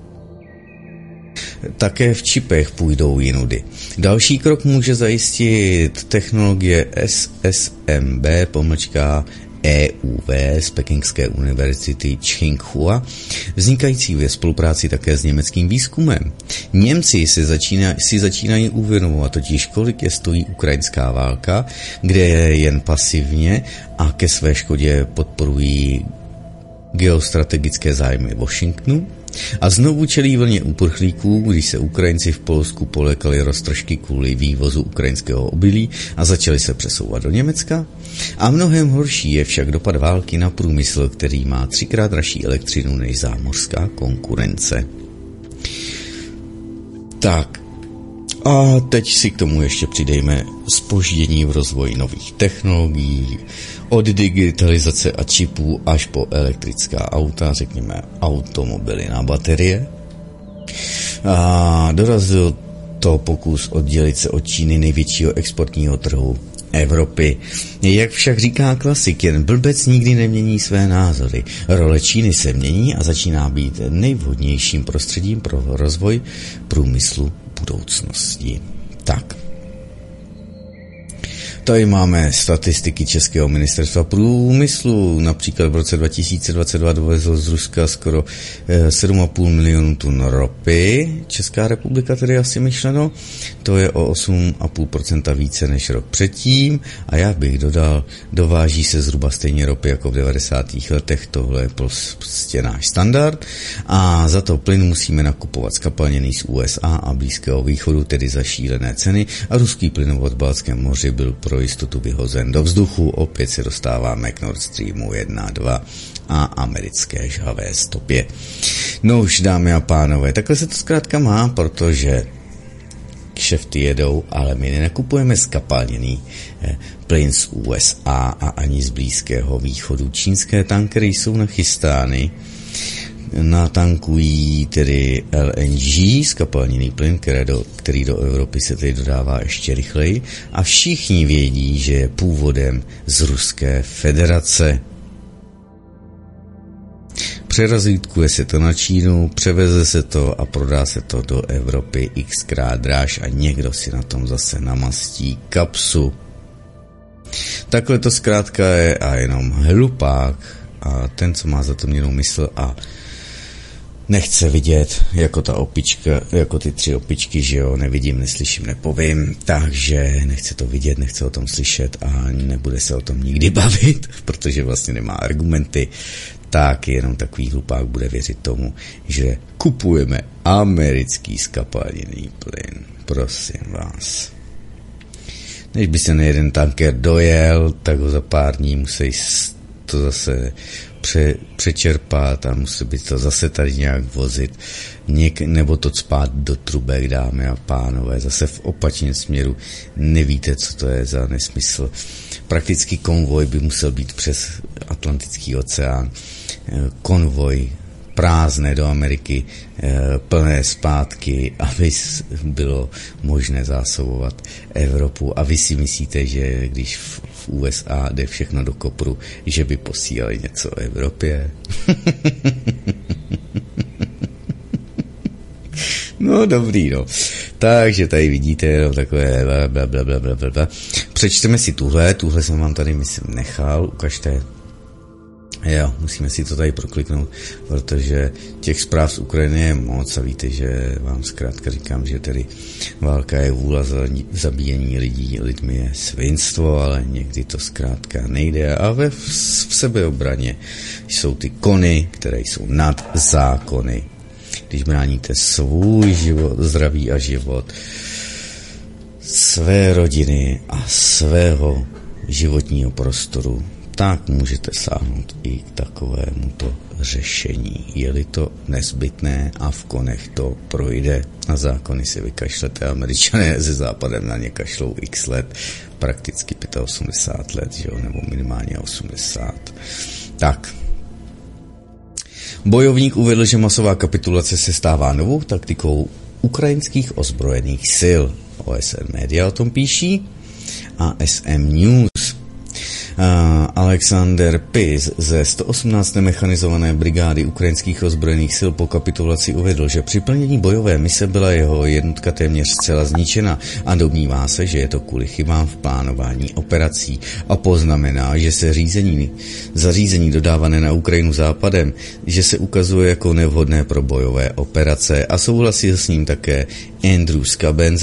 Také v čipech půjdou jinudy. Další krok může zajistit technologie SSMB-EUV z Pekingské univerzity Tsinghua, vznikající ve spolupráci také s německým výzkumem. Němci si začínají uvědomovat totiž, kolik je stojí ukrajinská válka, kde jen pasivně a ke své škodě podporují geostrategické zájmy Washingtonu a znovu čelí vlně uprchlíků, když se Ukrajinci v Polsku polékali roztržky kvůli vývozu ukrajinského obilí a začali se přesouvat do Německa. A mnohem horší je však dopad války na průmysl, který má 3x dražší elektřinu než zámořská konkurence. Tak, a teď si k tomu ještě přidejme zpoždění v rozvoji nových technologií, od digitalizace a čipů až po elektrická auta, řekněme automobily na baterie. A dorazil to pokus oddělit se od Číny, největšího exportního trhu Evropy. Jak však říká klasik, jen blbec nikdy nemění své názory. Role Číny se mění a začíná být nejvhodnějším prostředím pro rozvoj průmyslu budoucnosti. Tak. Tady máme statistiky Českého ministerstva průmyslu. Například v roce 2022 dovezl z Ruska skoro 7,5 milionů tun ropy. Česká republika tedy asi myšleno. To je o 8,5% více než rok předtím. A já bych dodal, dováží se zhruba stejně ropy jako v 90. letech. Tohle je prostě náš standard. A za to plyn musíme nakupovat skapalněný z USA a Blízkého východu, tedy za šílené ceny. A ruský plynovod v Baltském moři byl pro jistotu vyhozen do vzduchu. Opět se dostáváme k Nord Streamu 1 a 2 a americké žhavé stopě. No už, dámy a pánové, takhle se to zkrátka má, protože kšefty jedou, ale my nenakupujeme skapalněný plyn z USA a ani z Blízkého východu. Čínské tankery jsou nachystány, natankují tedy LNG, skapalněný plyn, který do Evropy se tedy dodává ještě rychleji, a všichni vědí, že je původem z Ruské federace. Přerazítkuje se to na Čínu, převeze se to a prodá se to do Evropy xkrát dráž a někdo si na tom zase namastí kapsu. Takhle to zkrátka je a jenom hlupák a ten, co má zatomněnou mysl a nechce vidět jako ta opička, jako ty 3 opičky, že jo, nevidím, neslyším, nepovím, takže nechce to vidět, nechce o tom slyšet a nebude se o tom nikdy bavit, protože vlastně nemá argumenty, tak jenom takový hlupák bude věřit tomu, že kupujeme americký skapalněný plyn. Prosím vás. Než by se nejeden tanker dojel, tak ho za pár dní musí to zase přečerpat a musí by to zase tady nějak vozit, nebo to cpát do trubek, dámy a pánové, zase v opačném směru. Nevíte, co to je za nesmysl. Prakticky konvoj by musel být přes Atlantický oceán. Konvoj prázdné do Ameriky, plné zpátky, aby bylo možné zásobovat Evropu. A vy si myslíte, že když v USA jde všechno do kopru, že by posílali něco o Evropě? No dobrý, no. Takže tady vidíte no, takové blablabla. Přečteme si tuhle jsem vám tady myslím nechal, ukažte. Jo, musíme si to tady prokliknout, protože těch zpráv z Ukrajiny je moc a víte, že vám zkrátka říkám, že tedy válka je vůle zabíjení lidmi je svinstvo, ale někdy to zkrátka nejde a v sebeobraně jsou ty kony, které jsou nad zákony. Když bráníte svůj život, zdraví a život, své rodiny a svého životního prostoru, tak můžete sáhnout i k takovémuto řešení. Je-li to nezbytné a v konech to projde. Na zákony si vykašlete, Američané ze západem na ně kašlou x let, prakticky 85 let, že jo? Nebo minimálně 80. Tak. Bojovník uvedl, že masová kapitulace se stává novou taktikou ukrajinských ozbrojených sil. OSN média o tom píší a SM News. Alexander Pis ze 118. mechanizované brigády ukrajinských ozbrojených sil po kapitulaci uvedl, že při plnění bojové mise byla jeho jednotka téměř zcela zničena a domnívá se, že je to kvůli chybám v plánování operací a poznamená, že se zařízení dodávané na Ukrajinu západem, že se ukazuje jako nevhodné pro bojové operace a souhlasil s ním také Andrew Skaben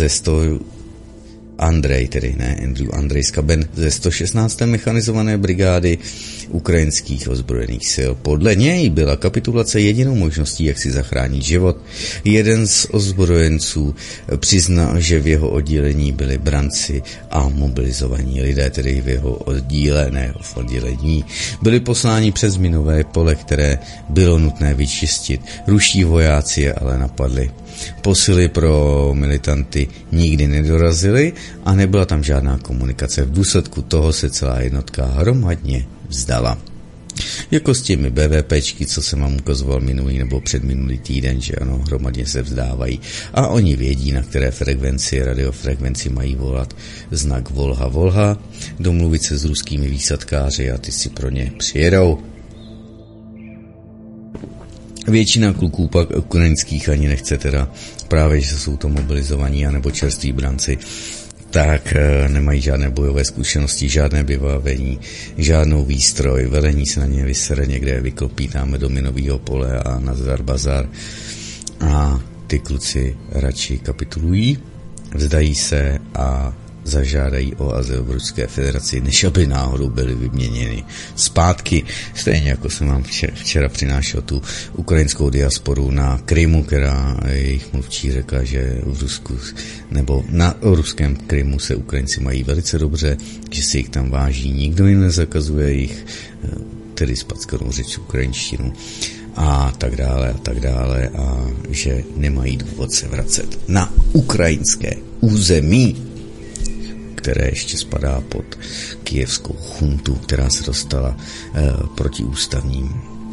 Andrej Skaben ze 116. mechanizované brigády ukrajinských ozbrojených sil. Podle něj byla kapitulace jedinou možností, jak si zachránit život. Jeden z ozbrojenců přiznal, že v jeho oddělení byli branci a mobilizovaní lidé, tedy v jeho oddělení, byli posláni přes minové pole, které bylo nutné vyčistit. Ruští vojáci je ale napadli. Posily pro militanty nikdy nedorazily a nebyla tam žádná komunikace. V důsledku toho se celá jednotka hromadně vzdala. Jako s těmi BVPčky, co jsem vám ukazoval minulý nebo předminulý týden, že ano, hromadně se vzdávají. A oni vědí, na které radiofrekvenci mají volat znak Volha Volha, domluvit se s ruskými výsadkáři a ty si pro ně přijedou. Většina kluků pak ukrajinských ani nechce teda, právě že jsou to mobilizovaní anebo čerství branci, tak nemají žádné bojové zkušenosti, žádné vybavení, žádnou výstroj, velení se na ně vysere někde, vyklopí tam do minového pole a nazdar bazar a ty kluci radši kapitulují, vzdají se a zažádají o azyl v Ruské federaci, než aby náhodou byly vyměněny zpátky. Stejně jako jsem vám včera přinášel tu ukrajinskou diasporu na Krymu, která jejich mluvčí řekla, že v Rusku nebo na ruském Krymu se Ukrajinci mají velice dobře, že si jich tam váží, nikdo jim nezakazuje jich, tedy spackanou řeč ukrajinštinu a tak dále a že nemají důvod se vracet na ukrajinské území, které ještě spadá pod kyjevskou chuntu, která se dostala protiústavním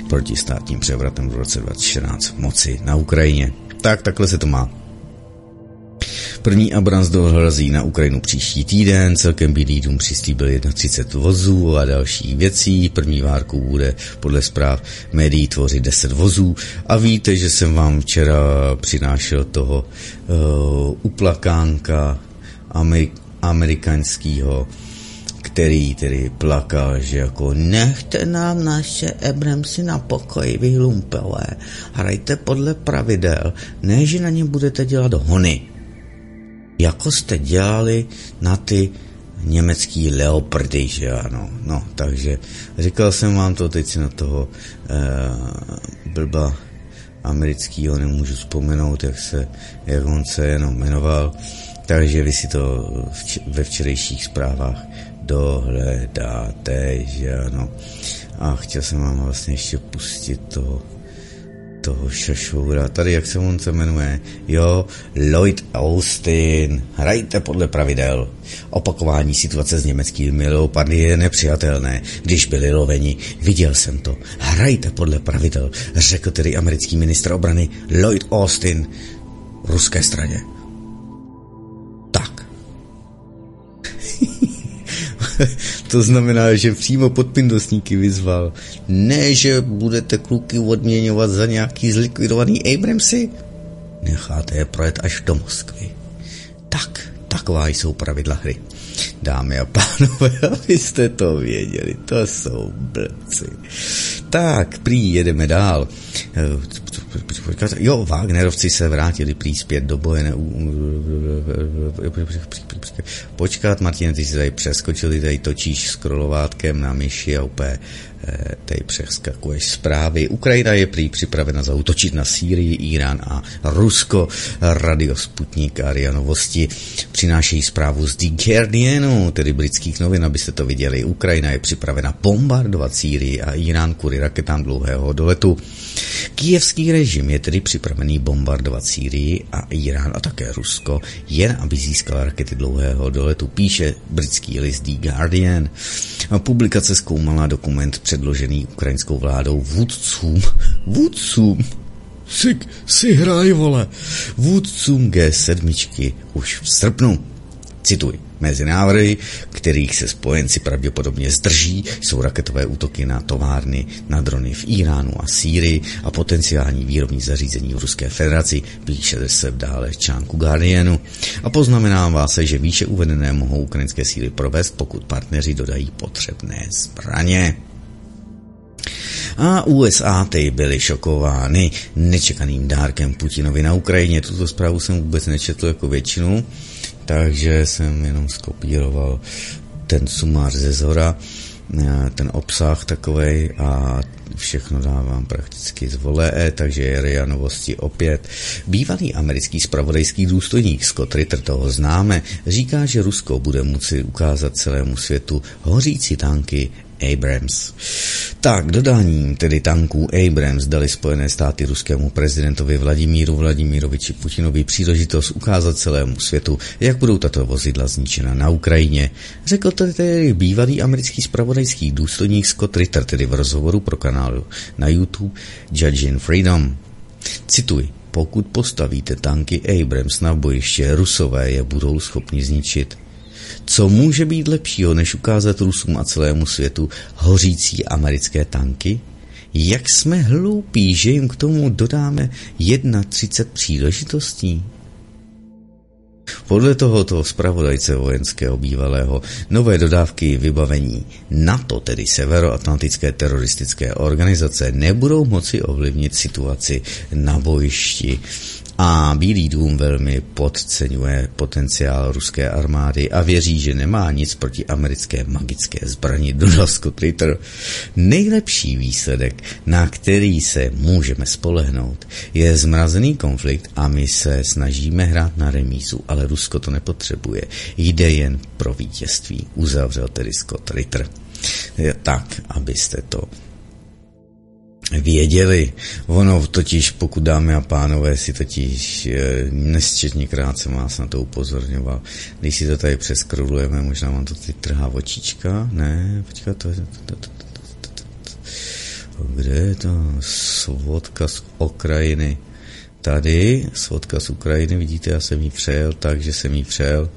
protistátním převratem v roce 2014 moci na Ukrajině. Tak, takhle se to má. První Abrams dorazí na Ukrajinu příští týden, celkem Bílý dům přislíbil 31 vozů a další věcí. První várku bude podle zpráv médií tvořit 10 vozů. A víte, že jsem vám včera přinášel toho uplakánka amerikanského, který tedy plakal, že jako nechte nám naše Abramsy na pokoji, vy hlumpelé, hrajte podle pravidel, ne, že na ně budete dělat hony. Jako jste dělali na ty německý Leopardy, že ano. No, takže říkal jsem vám to, teď si na toho blba americkýho nemůžu vzpomenout, jak on se jenom jmenoval, takže vy si to ve včerejších zprávách dohledáte, že ano. A chtěl jsem vám vlastně ještě pustit toho šašoura. Tady, jak se on se jmenuje? Jo, Lloyd Austin. Hrajte podle pravidel. Opakování situace s německými Leopardy je nepřijatelné. Když byli loveni, viděl jsem to. Hrajte podle pravidel, řekl tedy americký ministr obrany Lloyd Austin ruské straně. Tak. To znamená, že přímo podpindosníky vyzval. Ne, že budete kluky odměňovat za nějaký zlikvidovaný Abramsy? Necháte je projet až do Moskvy. Tak, taková jsou pravidla hry. Dámy a pánové, abyste to věděli, to jsou blbci. Tak, prý jedeme dál. Jo, Wagnerovci se vrátili prý zpět do boje. Počkat, Martin, ty si tady přeskočili, tady točíš scrollovátkem na myši a úplně tady přeskakuješ zprávy. Ukrajina je prý připravena zaútočit na Sýrii, Irán a Rusko. Radio Sputnik a RIA Novosti přinášejí zprávu z The Guardianu, tedy britských novin, abyste to viděli. Ukrajina je připravena bombardovat Sýrii a Irán kvůli raketám dlouhého doletu. Kyjevský režim je tedy připravený bombardovat Sýrii a Irán a také Rusko, jen aby získal rakety dlouhého doletu, píše britský list The Guardian. Publikace zkoumala dokument předložený ukrajinskou vládou vůdcům si hraj, vole, vůdcům G7 už v srpnu. Cituji. Mezi návrhy, kterých se spojenci pravděpodobně zdrží, jsou raketové útoky na továrny, na drony v Iránu a Sýrii a potenciální výrobní zařízení v Ruské federaci, píše se dále v článku Guardianu. A poznamenává se, že výše uvedené mohou ukrajinské síly provést, pokud partneři dodají potřebné zbraně. A USA ty byly šokovány nečekaným dárkem Putinovi na Ukrajině. Tuto zprávu jsem vůbec nečetl jako většinu, takže jsem jenom skopíroval ten sumář ze zhora, ten obsah takovej a všechno dávám prakticky z vole, takže je RIA Novosti opět. Bývalý americký zpravodajský důstojník Scott Ritter, toho známe, říká, že Rusko bude moci ukázat celému světu hořící tanky Abrams. Tak, dodáním tedy tanků Abrams dali Spojené státy ruskému prezidentovi Vladimíru Vladimiroviči Putinovi příležitost ukázat celému světu, jak budou tato vozidla zničena na Ukrajině. Řekl to tedy bývalý americký zpravodajský důstojník Scott Ritter, tedy v rozhovoru pro kanálu na YouTube Judging Freedom. Cituji. Pokud postavíte tanky Abrams na bojiště, Rusové je budou schopni zničit. Co může být lepšího, než ukázat Rusům a celému světu hořící americké tanky? Jak jsme hloupí, že jim k tomu dodáme 31 příležitostí? Podle tohoto zpravodajce vojenského bývalého nové dodávky vybavení NATO, tedy Severoatlantické teroristické organizace, nebudou moci ovlivnit situaci na bojišti. A Bílý dům velmi podceňuje potenciál ruské armády a věří, že nemá nic proti americké magické zbrani, dodal Scott Ritter. Nejlepší výsledek, na který se můžeme spolehnout, je zmrazený konflikt a my se snažíme hrát na remízu, ale Rusko to nepotřebuje. Jde jen pro vítězství, uzavřel tedy Scott Ritter. Tak, abyste to věděli. Ono totiž, pokud dámy a pánové si totiž nesčetněkrát jsem vás na to upozorňoval. Když si to tady přeskrolujeme, možná vám to teď trhá očička. Ne, počkat, Kde je ta svodka z Ukrajiny? Tady, svodka z Ukrajiny, vidíte, já jsem jí přejel, takže jsem jí přejel.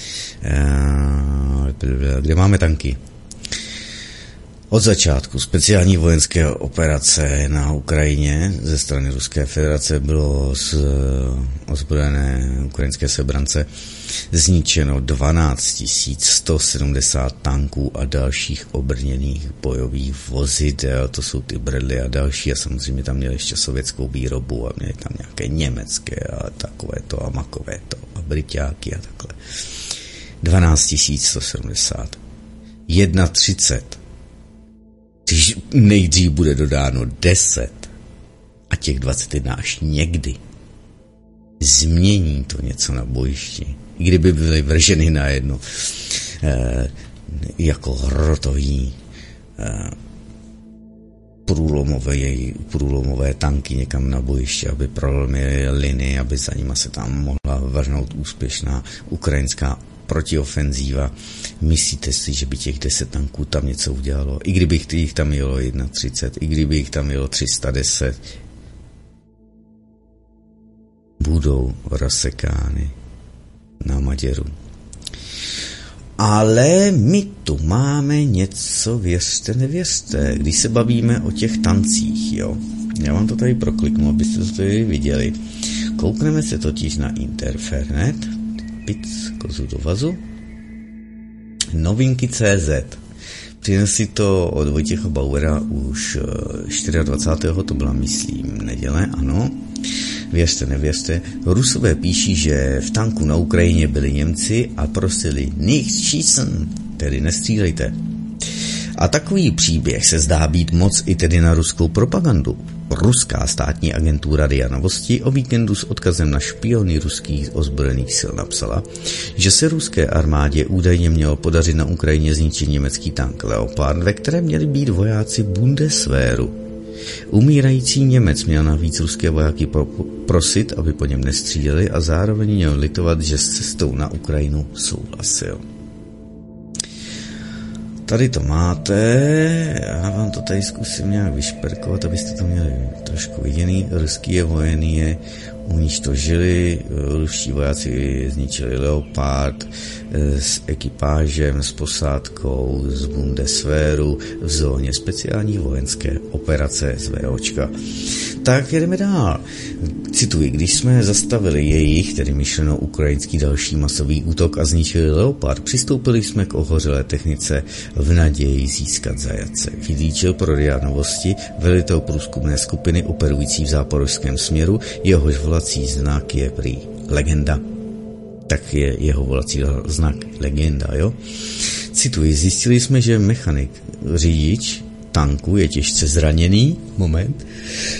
Kde máme tanky? Od začátku speciální vojenské operace na Ukrajině ze strany Ruské federace bylo z ozbrojené ukrajinské sebrance zničeno 12 170 tanků a dalších obrněných bojových vozidel. To jsou ty Bradley a další a samozřejmě tam měli ještě sovětskou výrobu a měli tam nějaké německé a takovéto a makovéto a bryťáky a takhle. 12 170. 1:30. Když nejdřív bude dodáno 10 a těch 21 až někdy, změní to něco na bojišti. I kdyby byly vrženy na jedno jako hrotový průlomové tanky někam na bojiště, aby prolomily linii, aby za nima se tam mohla vrhnout úspěšná ukrajinská protiofenzíva. Myslíte si, že by těch 10 tanků tam něco udělalo? I kdyby jich tam jelo 31, i kdyby jich tam jelo 310, budou rozsekány na Maděru. Ale my tu máme něco, věřte, nevěřte, když se bavíme o těch tancích, jo. Já vám to tady prokliknu, abyste to tady viděli. Koukneme se totiž na Interfernet, pic, kozu do vazu, novinky.cz. Přinesli to od Vojtěcha Bauera už 24. to byla, myslím, neděle, ano. Věřte, nevěřte. Rusové píší, že v tanku na Ukrajině byli Němci a prosili nicht schießen, tedy nestřílejte. A takový příběh se zdá být moc i tedy na ruskou propagandu. Ruská státní agentura RIA Novosti o víkendu s odkazem na špiony ruských ozbrojených sil napsala, že se ruské armádě údajně mělo podařit na Ukrajině zničit německý tank Leopard, ve kterém měli být vojáci Bundeswehru. Umírající Němec měl navíc ruské vojáky prosit, aby po něm nestříleli a zároveň měl litovat, že s cestou na Ukrajinu souhlasil. Tady to máte, já vám to tady zkusím nějak vyšperkovat, abyste to měli trošku viděný. Ruský vojenské je uništožili, ruští vojáci zničili Leopard s ekipážem, s posádkou z Bundeswehru v zóně speciální vojenské operace SVOčka. Tak jedeme dál. Cituji, když jsme zastavili jejich, tedy myšleno ukrajinský další masový útok a zničili Leopard, přistoupili jsme k ohořelé technice v naději získat zajatce. Vylíčil pro RIA Novosti velitel průzkumné skupiny operující v záporožském směru, jehož volací znak je prý legenda. Tak je jeho volací znak legenda, jo? Cituji, zjistili jsme, že mechanik, řidič tanku je těžce zraněný. Moment.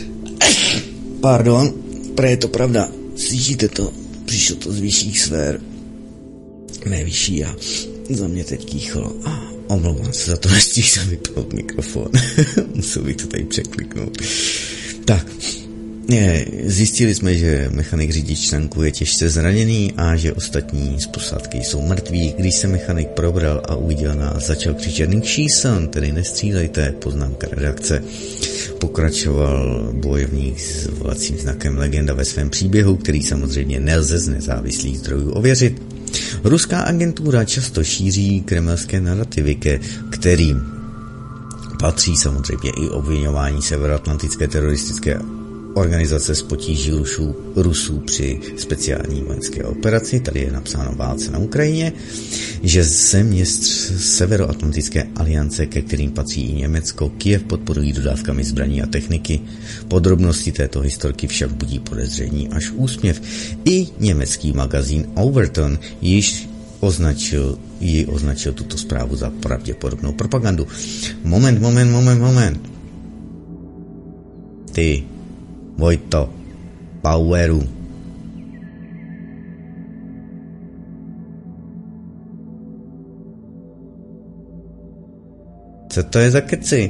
Pardon, pre je to pravda. Slyšíte to? Přišlo to z vyšších sfér. Mé vyšší a za mě teď kýchlo. Omlouvám se za to, nestihl jsem vypnout mikrofon. Musel bych to tady překliknout. Tak, zjistili jsme, že mechanik řidič tanku je těžce zraněný a že ostatní z posádky jsou mrtví. Když se mechanik probral a uviděl nás, začal křičet nicht schießen, tedy nestřílejte, poznámka redakce. Pokračoval bojovník s volacím znakem legenda ve svém příběhu, který samozřejmě nelze z nezávislých zdrojů ověřit. Ruská agentura často šíří kremelské narrativy, ke kterým patří samozřejmě i obviňování severoatlantické teroristické organizace z potíží Rusů při speciální vojenské operaci, tady je napsáno válce na Ukrajině, že země Severoatlantické aliance, ke kterým patří i Německo, Kyjev podporují dodávkami zbraní a techniky. Podrobnosti této historky však budí podezření až úsměv. I německý magazín Overton již označil tuto zprávu za pravděpodobnou propagandu. Moment. Ty, Vojto, Baueru. Co to je za keci?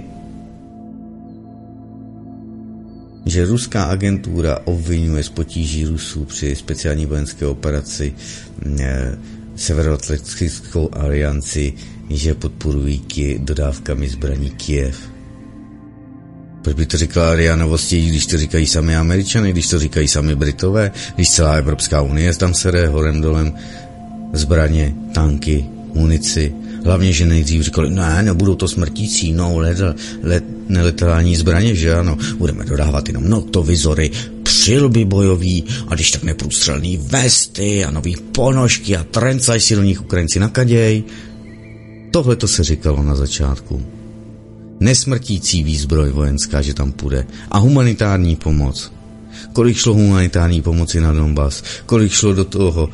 Že ruská agentura obvinuje z potíží Rusů při speciální vojenské operaci Severoatlantickou alianci, že podporují dodávkami zbraní Kyjev. Proč by to říkala RIA Novosti, když to říkají sami Američany, když to říkají sami Britové, když celá Evropská unie tam sere horem dolem zbraně, tanky, munici. Hlavně, že nejdřív říkali, ne, nebudou to smrtící, no, neletální zbraně, že ano, budeme dodávat jenom notovizory, přilby bojový a když tak neprůstřelný vesty a nový ponožky a trencaj si do nich Ukrajinci nakaděj. Tohle to se říkalo na začátku. Nesmrtící výzbroj vojenská, že tam půjde. A humanitární pomoc. Kolik šlo humanitární pomoci na Donbas? Kolik šlo do toho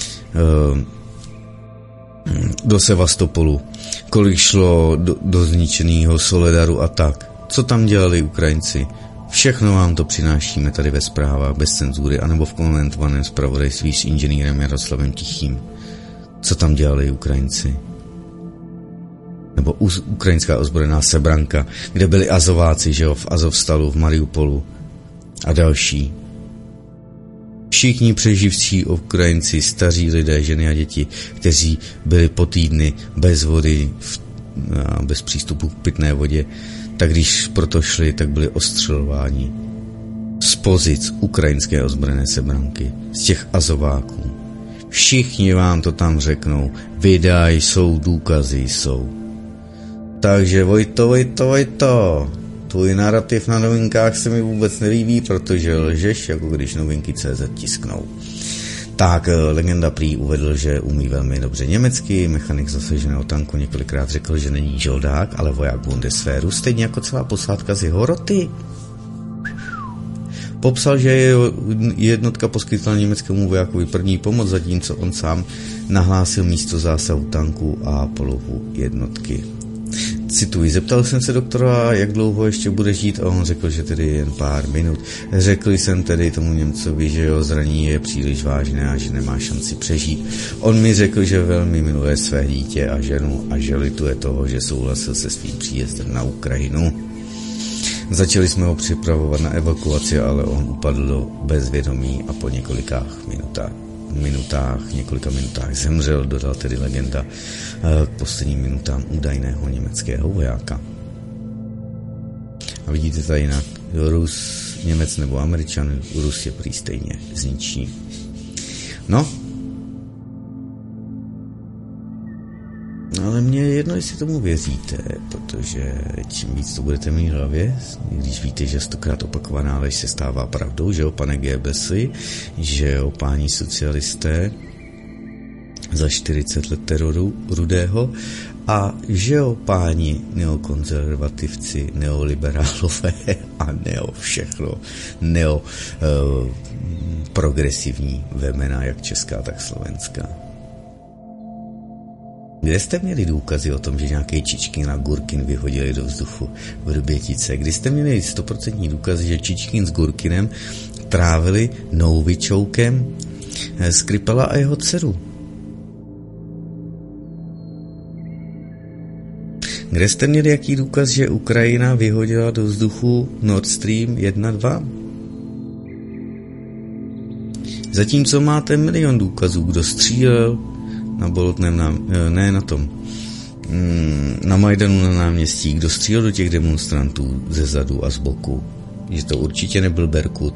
do Sevastopolu? Kolik šlo do zničeného Soledaru a tak? Co tam dělali Ukrajinci? Všechno vám to přinášíme tady ve zprávách bez cenzury anebo v komentovaném zpravodajství s inženýrem Jaroslavem Tichým. Co tam dělali Ukrajinci? Nebo ukrajinská ozbrojená Sebranka, kde byli Azováci, že jo, v Azovstalu, v Mariupolu a další. Všichni přeživší Ukrajinci, staří lidé, ženy a děti, kteří byli po týdny bez vody a bez přístupu k pitné vodě, tak když proto šli, tak byli ostřelováni z pozic ukrajinské ozbrojené Sebranky, z těch Azováků. Všichni vám to tam řeknou, videa jsou, důkazy jsou. Takže Vojto, tvůj narrativ na novinkách se mi vůbec nelíbí, protože lžeš, jako když novinky.cz tisknou. Tak legenda prý uvedl, že umí velmi dobře německy, mechanik zasaženého tanku několikrát řekl, že není žoldák, ale voják Bundeswehru, stejně jako celá posádka z jeho roty. Popsal, že jeho jednotka poskytla německému vojákovi první pomoc, zatímco on sám nahlásil místo zásahu tanku a polohu jednotky. Cituji, zeptal jsem se doktora, jak dlouho ještě bude žít a on řekl, že tedy jen pár minut. Řekl jsem tedy tomu Němcovi, že jeho zranění je příliš vážné a že nemá šanci přežít. On mi řekl, že velmi miluje své dítě a ženu a že lituje toho, že souhlasil se svým příjezdem na Ukrajinu. Začali jsme ho připravovat na evakuaci, ale on upadl do bezvědomí a po několika minutách zemřel, dodal tedy legenda k posledním minutám údajného německého vojáka. A vidíte tady jinak, Rus, Němec nebo Američan, Rus je prý stejně zničí. No, ale mně je jedno, jestli tomu věříte, protože čím víc to budete mít v hlavě, když víte, že 100krát opakovaná lež se stává pravdou, že jo, pane Goebbelsi, že jo, páni socialisté za 40 let teroru rudého a že jo, páni neokonzervativci, neoliberálové a progresivní vemena, jak česká, tak slovenská. Kde jste měli důkazy o tom, že nějaký Čičkin a Gurkin vyhodili do vzduchu v Vrbětice? Kdy jste měli 100% důkazy, že Čičkin s Gurkinem trávili Novičoukem Skripala a jeho dceru? Kde jste měli jaký důkaz, že Ukrajina vyhodila do vzduchu Nord Stream 1-2? Zatímco máte milion důkazů, kdo střílel na Bolotném na Majdanu na náměstí, kdo střílel do těch demonstrantů ze zadu a z boku, že to určitě nebyl Berkut,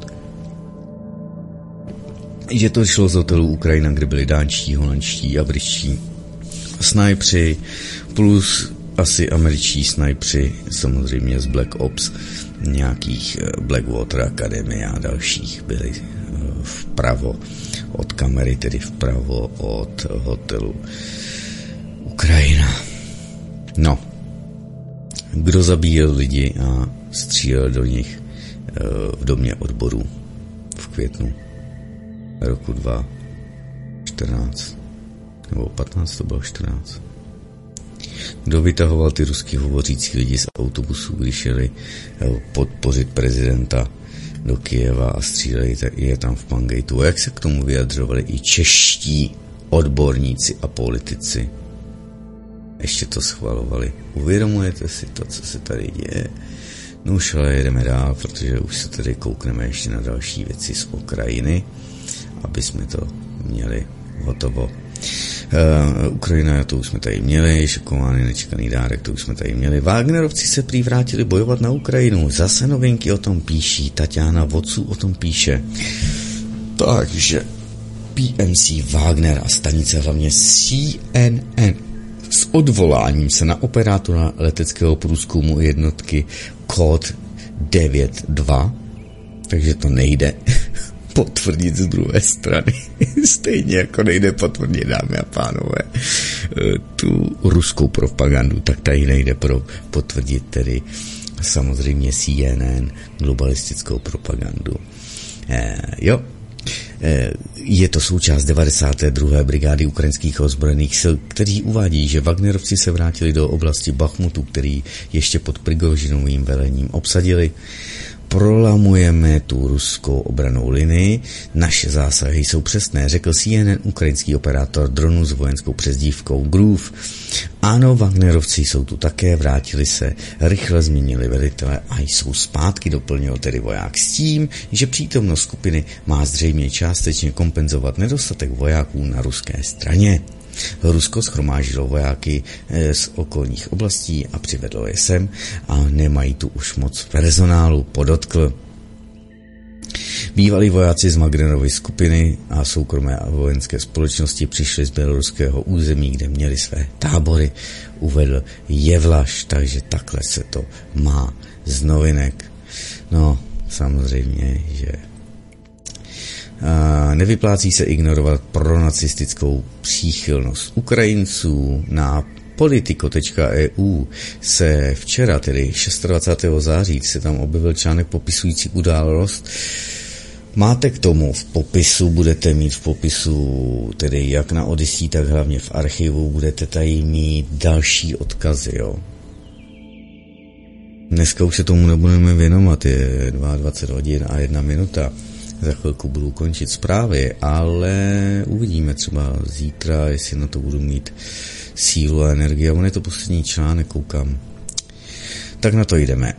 že to šlo z hotelu Ukrajina, kde byli dánští, holandští a britští snajpři, plus asi američtí snajpři, samozřejmě z Black Ops, nějakých Blackwater Academy a dalších byli vpravo od kamery, tedy vpravo od hotelu Ukrajina. No, kdo zabíjel lidi a střílel do nich v domě odborů v květnu roku 2014 nebo 15, to bylo 14. Kdo vytahoval ty ruský hovořící lidi z autobusů, když jeli podpořit prezidenta do Kyjeva a stříleli je tam v Pangejtu. A jak se k tomu vyjadřovali i čeští odborníci a politici? Ještě to schvalovali. Uvědomujete si to, co se tady děje? No už ale jedeme dál, protože už se tady koukneme ještě na další věci z Ukrajiny, aby jsme to měli hotovo. Ukrajina, to už jsme tady měli, šokovaný nečekaný dárek, to už jsme tady měli. Wagnerovci se prý vrátili bojovat na Ukrajinu, zase novinky o tom píší, Tatiana Vodců o tom píše. Takže PMC Wagner a stanice hlavně CNN s odvoláním se na operátora leteckého průzkumu jednotky kód 92, takže to nejde potvrdit z druhé strany. Stejně jako nejde potvrdit, dámy a pánové, tu ruskou propagandu, tak tady nejde potvrdit tedy samozřejmě CNN globalistickou propagandu. Jo. Je to součást 92. brigády ukrajinských ozbrojených sil, kteří uvádí, že Wagnerovci se vrátili do oblasti Bachmutu, který ještě pod Prigožinovým velením obsadili. Prolamujeme tu ruskou obranou linii, naše zásahy jsou přesné, řekl CNN ukrajinský operátor dronu s vojenskou přezdívkou Groove. Ano, Wagnerovci jsou tu také, vrátili se, rychle změnili velitele a jsou zpátky, doplnil tedy voják s tím, že přítomnost skupiny má zřejmě částečně kompenzovat nedostatek vojáků na ruské straně. Rusko shromáždilo vojáky z okolních oblastí a přivedlo je sem a nemají tu už moc personálu, podotkl. Bývalí vojáci z Wagnerovy skupiny a soukromé a vojenské společnosti přišli z běloruského území, kde měli své tábory, uvedl Jevlaš, takže takhle se to má z novinek. No, samozřejmě, že nevyplácí se ignorovat pronacistickou příchylnost Ukrajinců. Na politico.eu se včera, tedy 26. září, se tam objevil článek popisující událost. Máte k tomu v popisu, budete mít v popisu, tedy jak na Odyssey, tak hlavně v archivu, budete tady mít další odkazy, jo. Dneska už se tomu nebudeme věnovat, je 22 hodin a 1 minuta. Za chvilku budu končit zprávy, ale uvidíme třeba zítra, jestli na to budu mít sílu a energii. A on je to poslední článek, koukám. Tak na to jdeme.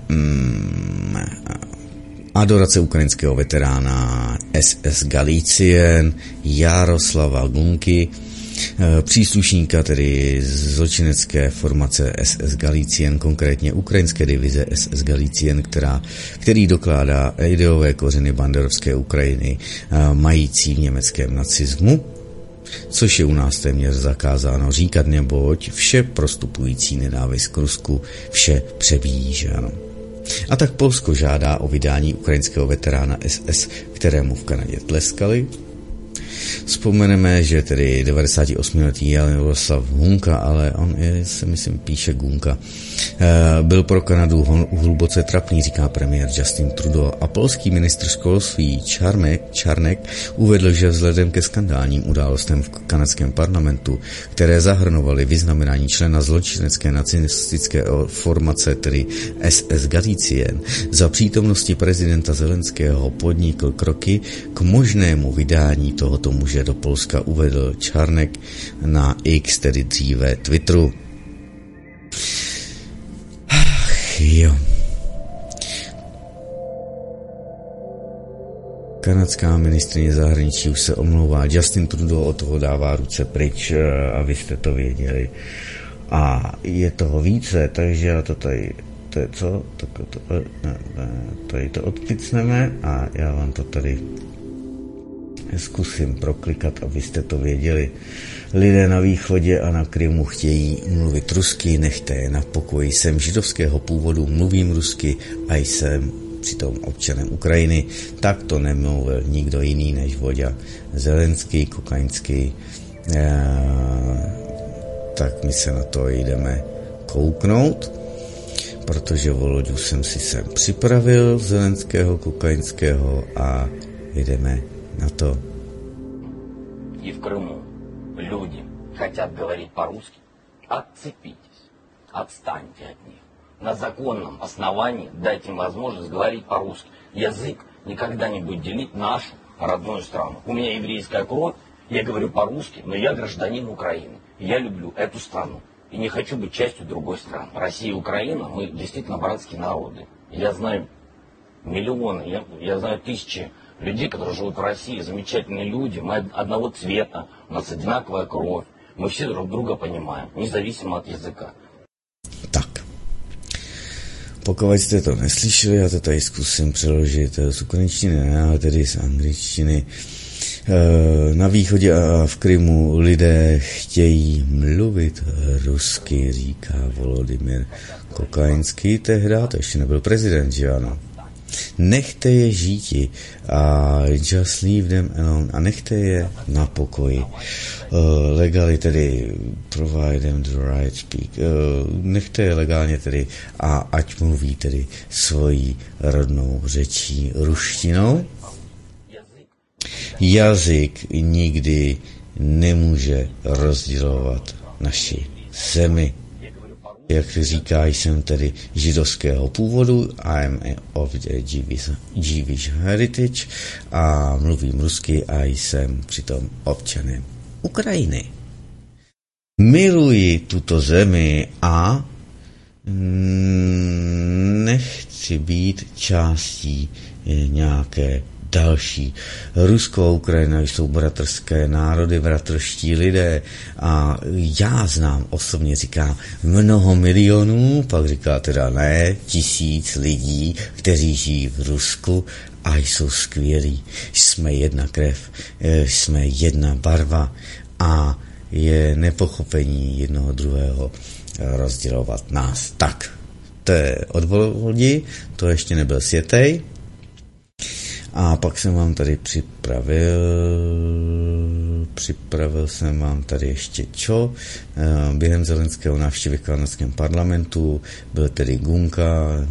Adorace ukrajinského veterána SS Galicien Jaroslava Gunky, příslušníka tedy zločinecké formace SS Galicien, konkrétně ukrajinské divize SS Galicien, který dokládá ideové kořeny banderovské Ukrajiny mající v německém nacismu, což je u nás téměř zakázáno říkat, neboť vše prostupující nenávist k Rusku vše přebíjí, že ano. A tak Polsko žádá o vydání ukrajinského veterána SS, kterému v Kanadě tleskali. Vzpomeneme, že tedy 98-letý Jaroslav Hunka, ale on se myslím píše Gunka, byl pro Kanadu hluboce trapný, říká premiér Justin Trudeau, a polský ministr školství Čarnek uvedl, že vzhledem ke skandálním událostem v kanadském parlamentu, které zahrnovaly vyznamenání člena zločinecké nacistické formace, tedy SS Galicien, za přítomnosti prezidenta Zelenského podnikl kroky k možnému vydání tohoto muže do Polska, uvedl Čarnek na X, tedy dříve Twitteru. Jo. Kanadská ministryně zahraničí už se omlouvá. Justin Trudeau od toho dává ruce pryč, abyste to věděli. A je toho více, takže já to tady, to je co? Tady to odpicneme a já vám to tady zkusím proklikat, abyste to věděli. Lidé na východě a na Krymu chtějí mluvit rusky, nechte je na pokoji. Jsem židovského původu, mluvím rusky a jsem přitom občanem Ukrajiny. Tak to nemluvil nikdo jiný než Voďa Zelenský, Kokaňský. Tak my se na to jdeme kouknout, protože Voloďu jsem si sem připravil, Zelenského, Kokaňského, a jdeme на то.
И в Крыму люди хотят говорить по-русски. Отцепитесь, отстаньте от них. На законном основании дайте им возможность говорить по-русски. Язык никогда не будет делить нашу родную страну. У меня еврейская кровь, я говорю по-русски, но я гражданин Украины. Я люблю эту страну и не хочу быть частью другой страны. Россия и Украина, мы действительно братские народы. Я знаю миллионы, я знаю тысячи людей, которые живут в России, замечательные люди, мы одного цвета, у нас одинаковая кровь, Мы все друг друга понимаем, независимо от языка.
Tak. Pokud jste to neslyšeli, já to tady zkusím přeložit z ukrajinštiny, ne, ale tedy z angličtiny. Na východě a v Krymu lidé chtějí mluvit rusky, říká Volodymyr Kokainský, tehda to ještě nebyl prezident, že ano. Nechte je žíti a just leave them alone a nechte je na pokoji. Legally tedy provide them the right speak. Nechte je legálně tedy a ať mluví tedy svojí rodnou řečí ruštinou. Jazyk nikdy nemůže rozdělovat naši zemi. Jak říká, jsem tedy židovského původu, I'm of the Jewish heritage a mluvím rusky a jsem přitom občanem Ukrajiny. Miluji tuto zemi a nechci být částí nějaké další. Rusko a Ukrajina jsou bratrské národy, bratrští lidé a já znám osobně, říká mnoho milionů, pak říká teda ne, 1000 lidí, kteří žijí v Rusku a jsou skvělí. Jsme jedna krev, jsme jedna barva a je nepochopení jednoho druhého rozdělovat nás. Tak, to je odvolí, to ještě nebyl světej. A pak jsem vám tady připravil jsem vám tady ještě čo. Během Zelenského návštěvy v kanadském parlamentu byl tedy Gunka,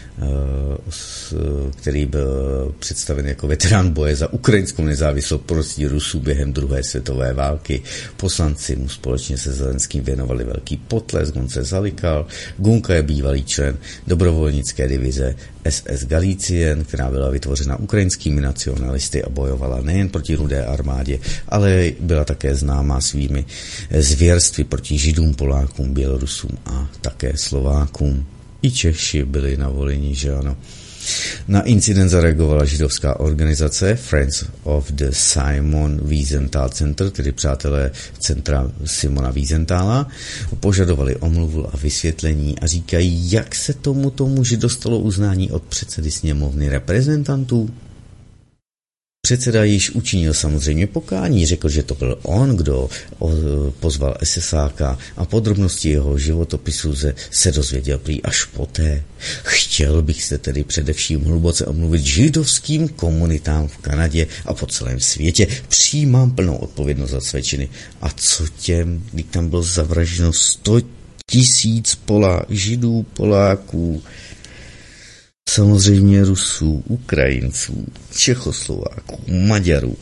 který byl představen jako veterán boje za ukrajinskou nezávislost proti Rusů během druhé světové války. Poslanci mu společně se Zelenským věnovali velký potlesk, on se zalikal. Gunka je bývalý člen dobrovolnické divize SS Galicien, která byla vytvořena ukrajinskými nacionalisty a bojovala nejen proti Rudé armádě, ale byla také známá svými zvěrstvy proti Židům, Polákům, Bělorusům a také Slovákům. I Češi byli navoleni, že ano. Na incident zareagovala židovská organizace Friends of the Simon Wiesenthal Center, tedy přátelé centra Simona Wiesenthala, požadovali omluvu a vysvětlení a říkají, jak se tomuto muži dostalo uznání od předsedy sněmovny reprezentantů. Předseda již učinil samozřejmě pokání, řekl, že to byl on, kdo pozval SSáka a podrobnosti jeho životopisu se dozvěděl prý až poté. Chtěl bych se tedy především hluboce omluvit židovským komunitám v Kanadě a po celém světě. Přijímám plnou odpovědnost za své činy. A co těm, když tam bylo zavražděno 100 000 Židů, Poláků, samozřejmě Rusů, Ukrajinců, Čechoslováků, Maďarů.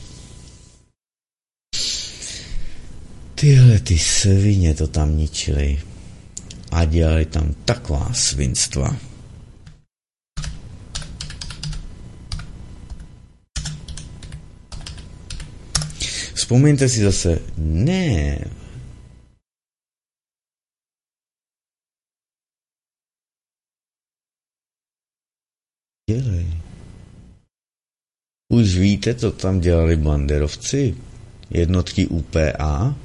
Tyhle ty svině to tam ničili a dělali tam taková svinstva. Vzpomeňte si zase, ne, dělej. Už víte, co tam dělali banderovci? Jednotky UPA?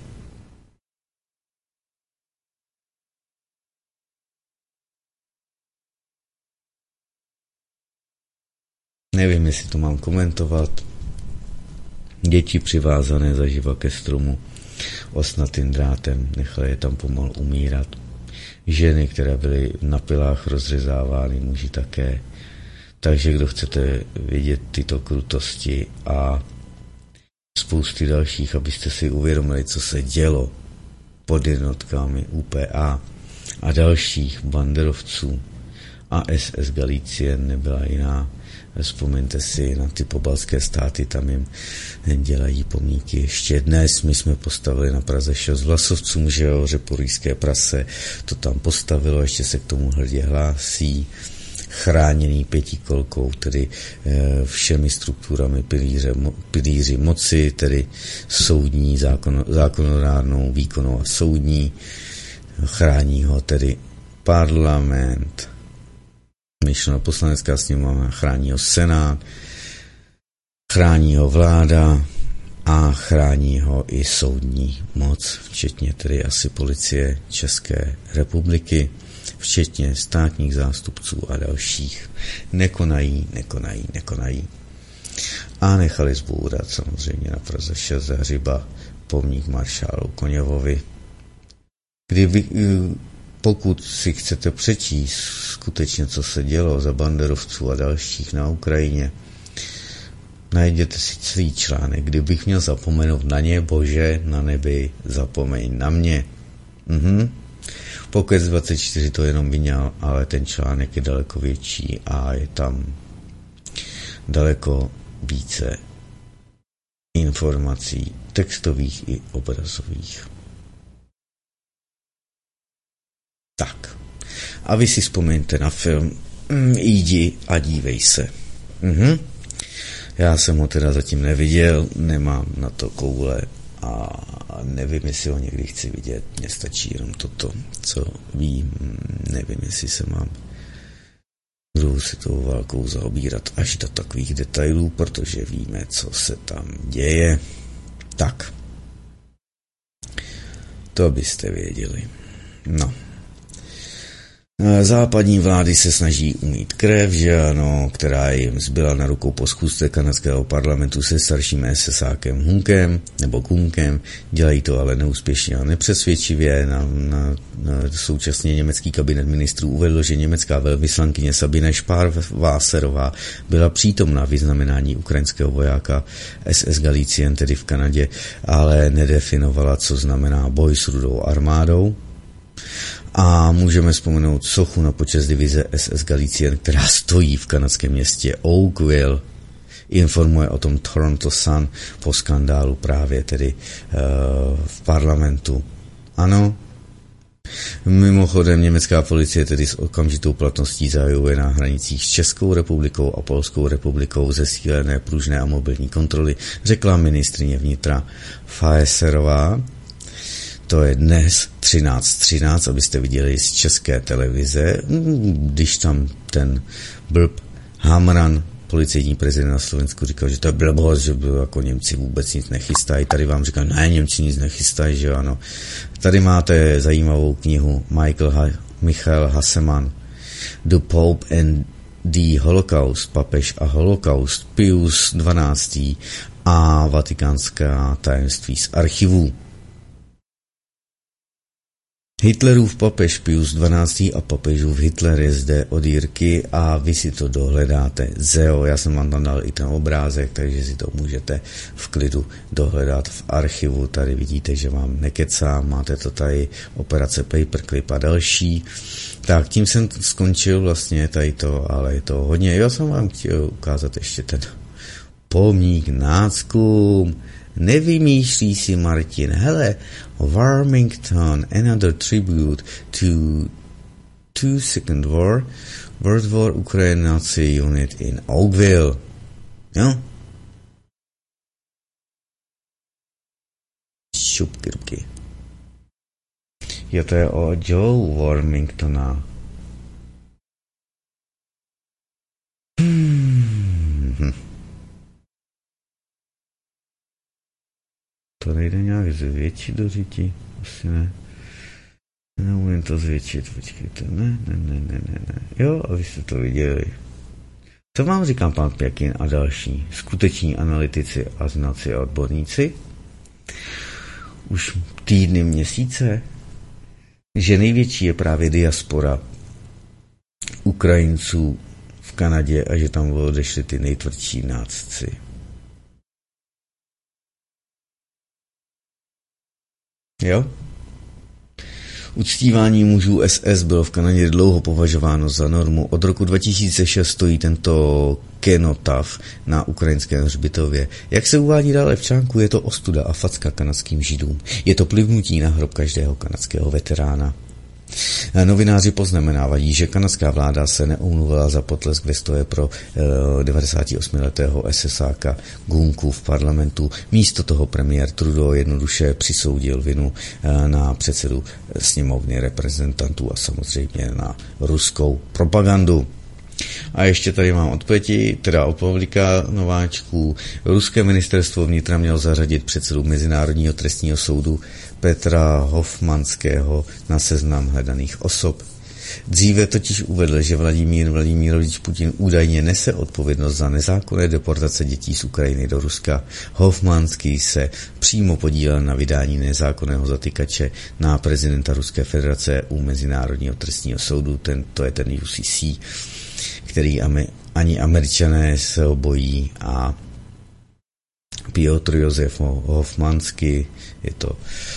Nevím, jestli to mám komentovat. Děti přivázané zaživa ke stromu osnatým drátem, nechali je tam pomalu umírat. Ženy, které byly na pilách rozřezávány, muži také. Takže kdo chcete vidět tyto krutosti a spousty dalších, abyste si uvědomili, co se dělo pod jednotkami UPA a dalších banderovců a SS Galicien nebyla jiná. Vzpomeňte si na ty pobaltské státy, tam jim dělají pomníky. Ještě dnes my jsme postavili na Praze 6 Vlasovcům, že jo, Řeporyjské prase to tam postavilo, ještě se k tomu hrdě hlásí. Chráněný pětikolkou, tedy všemi strukturami pilíři moci, tedy soudní, zákonodárnou, výkonnou a soudní. Chrání ho tedy parlament, myšleno poslanecká sněmovna, chrání ho senát, chrání ho vláda a chrání ho i soudní moc, včetně tedy asi policie České republiky, včetně státních zástupců a dalších. Nekonají. A nechali zbourat samozřejmě na Praze 6 za Hřiba pomník maršálu Koněvovi. Pokud si chcete přečíst skutečně, co se dělo za banderovců a dalších na Ukrajině, najděte si celý článek. Kdybych měl zapomenout na ně, Bože, na nebi, zapomeň na mě. Pokec 24 to jenom vyňal, ale ten článek je daleko větší a je tam daleko více informací textových i obrazových. Tak. A vy si vzpomeňte na film Jdi a dívej se. Já jsem ho teda zatím neviděl, nemám na to koule a nevím, jestli ho někdy chci vidět. Mně stačí jenom toto, co vím. Nevím, jestli se mám druhou světovou válkou zaobírat až do takových detailů, protože víme, co se tam děje. Tak. To byste věděli. No. Západní vlády se snaží umýt krev, že ano, která jim zbyla na rukou po schůzce kanadského parlamentu se starším SSákem Hunkem nebo Kunkem. Dělají to ale neúspěšně a nepřesvědčivě. Současně německý kabinet ministrů uvedl, že německá velvyslankyně Sabine Spar-Wasserová byla přítomna vyznamenání ukrajinského vojáka SS Galicien, tedy v Kanadě, ale nedefinovala, co znamená boj s Rudou armádou. A můžeme vzpomenout sochu na počest divize SS Galicien, která stojí v kanadském městě Oakville. Informuje o tom Toronto Sun po skandálu právě tedy v parlamentu. Ano. Mimochodem německá policie tedy s okamžitou platností zahajuje na hranicích s Českou republikou a Polskou republikou zesílené pružné a mobilní kontroly, řekla ministryně vnitra Faeserová. To je dnes 13:13, abyste viděli z České televize, když tam ten blb Hamran, policejní prezident na Slovensku, říkal, že to je blbost, že jako Němci vůbec nic nechystají. Tady vám říkal, ne, Němci nic nechystají, že ano. Tady máte zajímavou knihu Michael Hasseman, The Pope and the Holocaust, papež a holokaust, Pius XII. A vatikánská tajemství z archivů. Hitlerův papež Pius XII. A papežův Hitler je zde od Jirky a vy si to dohledáte. ZEO, já jsem vám tam dal i ten obrázek, takže si to můžete v klidu dohledat v archivu. Tady vidíte, že vám nekecám, máte to tady, operace Paperclip a další. Tak tím jsem skončil vlastně tady to, ale je to hodně. Já jsem vám chtěl ukázat ještě ten pomník náckům. Nevymýšlí si Martin, hele, Warmington, another tribute to Second War, World War Ukraine Nazi Unit in Oakville. Jo? Šupky. Jo, to je o Joe Warmingtona. To nejde nějak zvětšit do řiti? Asi ne. Neumím to zvětšit, počkejte. Ne. Jo, abyste to viděli. Co vám říkám pan Pěkin a další skuteční analytici a znalci a odborníci? Už týdny, měsíce, že největší je právě diaspora Ukrajinců v Kanadě a že tam odešli ty nejtvrdší nácci. Jo? Uctívání mužů SS bylo v Kanadě dlouho považováno za normu. Od roku 2006 stojí tento kenotaf na ukrajinském hřbitově. Jak se uvádí dále v článku, je to ostuda a facka kanadským židům. Je to plivnutí na hrob každého kanadského veterána. Novináři poznamenávají, že kanadská vláda se neomluvila za potlesk ve stoje pro 98letého SSáka Gunku v parlamentu. Místo toho premiér Trudeau jednoduše přisoudil vinu na předsedu sněmovny reprezentantů a samozřejmě na ruskou propagandu. A ještě tady mám odpovědi, teda od Pavlíka Nováčků. Ruské ministerstvo vnitra mělo zařadit předsedu Mezinárodního trestního soudu Petra Hofmanského na seznam hledaných osob. Dříve totiž uvedl, že Vladimír Vladimirovič Putin údajně nese odpovědnost za nezákonné deportace dětí z Ukrajiny do Ruska. Hofmanský se přímo podílel na vydání nezákonného zatykače na prezidenta Ruské federace u Mezinárodního trestního soudu, to je ten UCC, který ani Američané se ho bojí, a Piotr Josef Hofmanský je to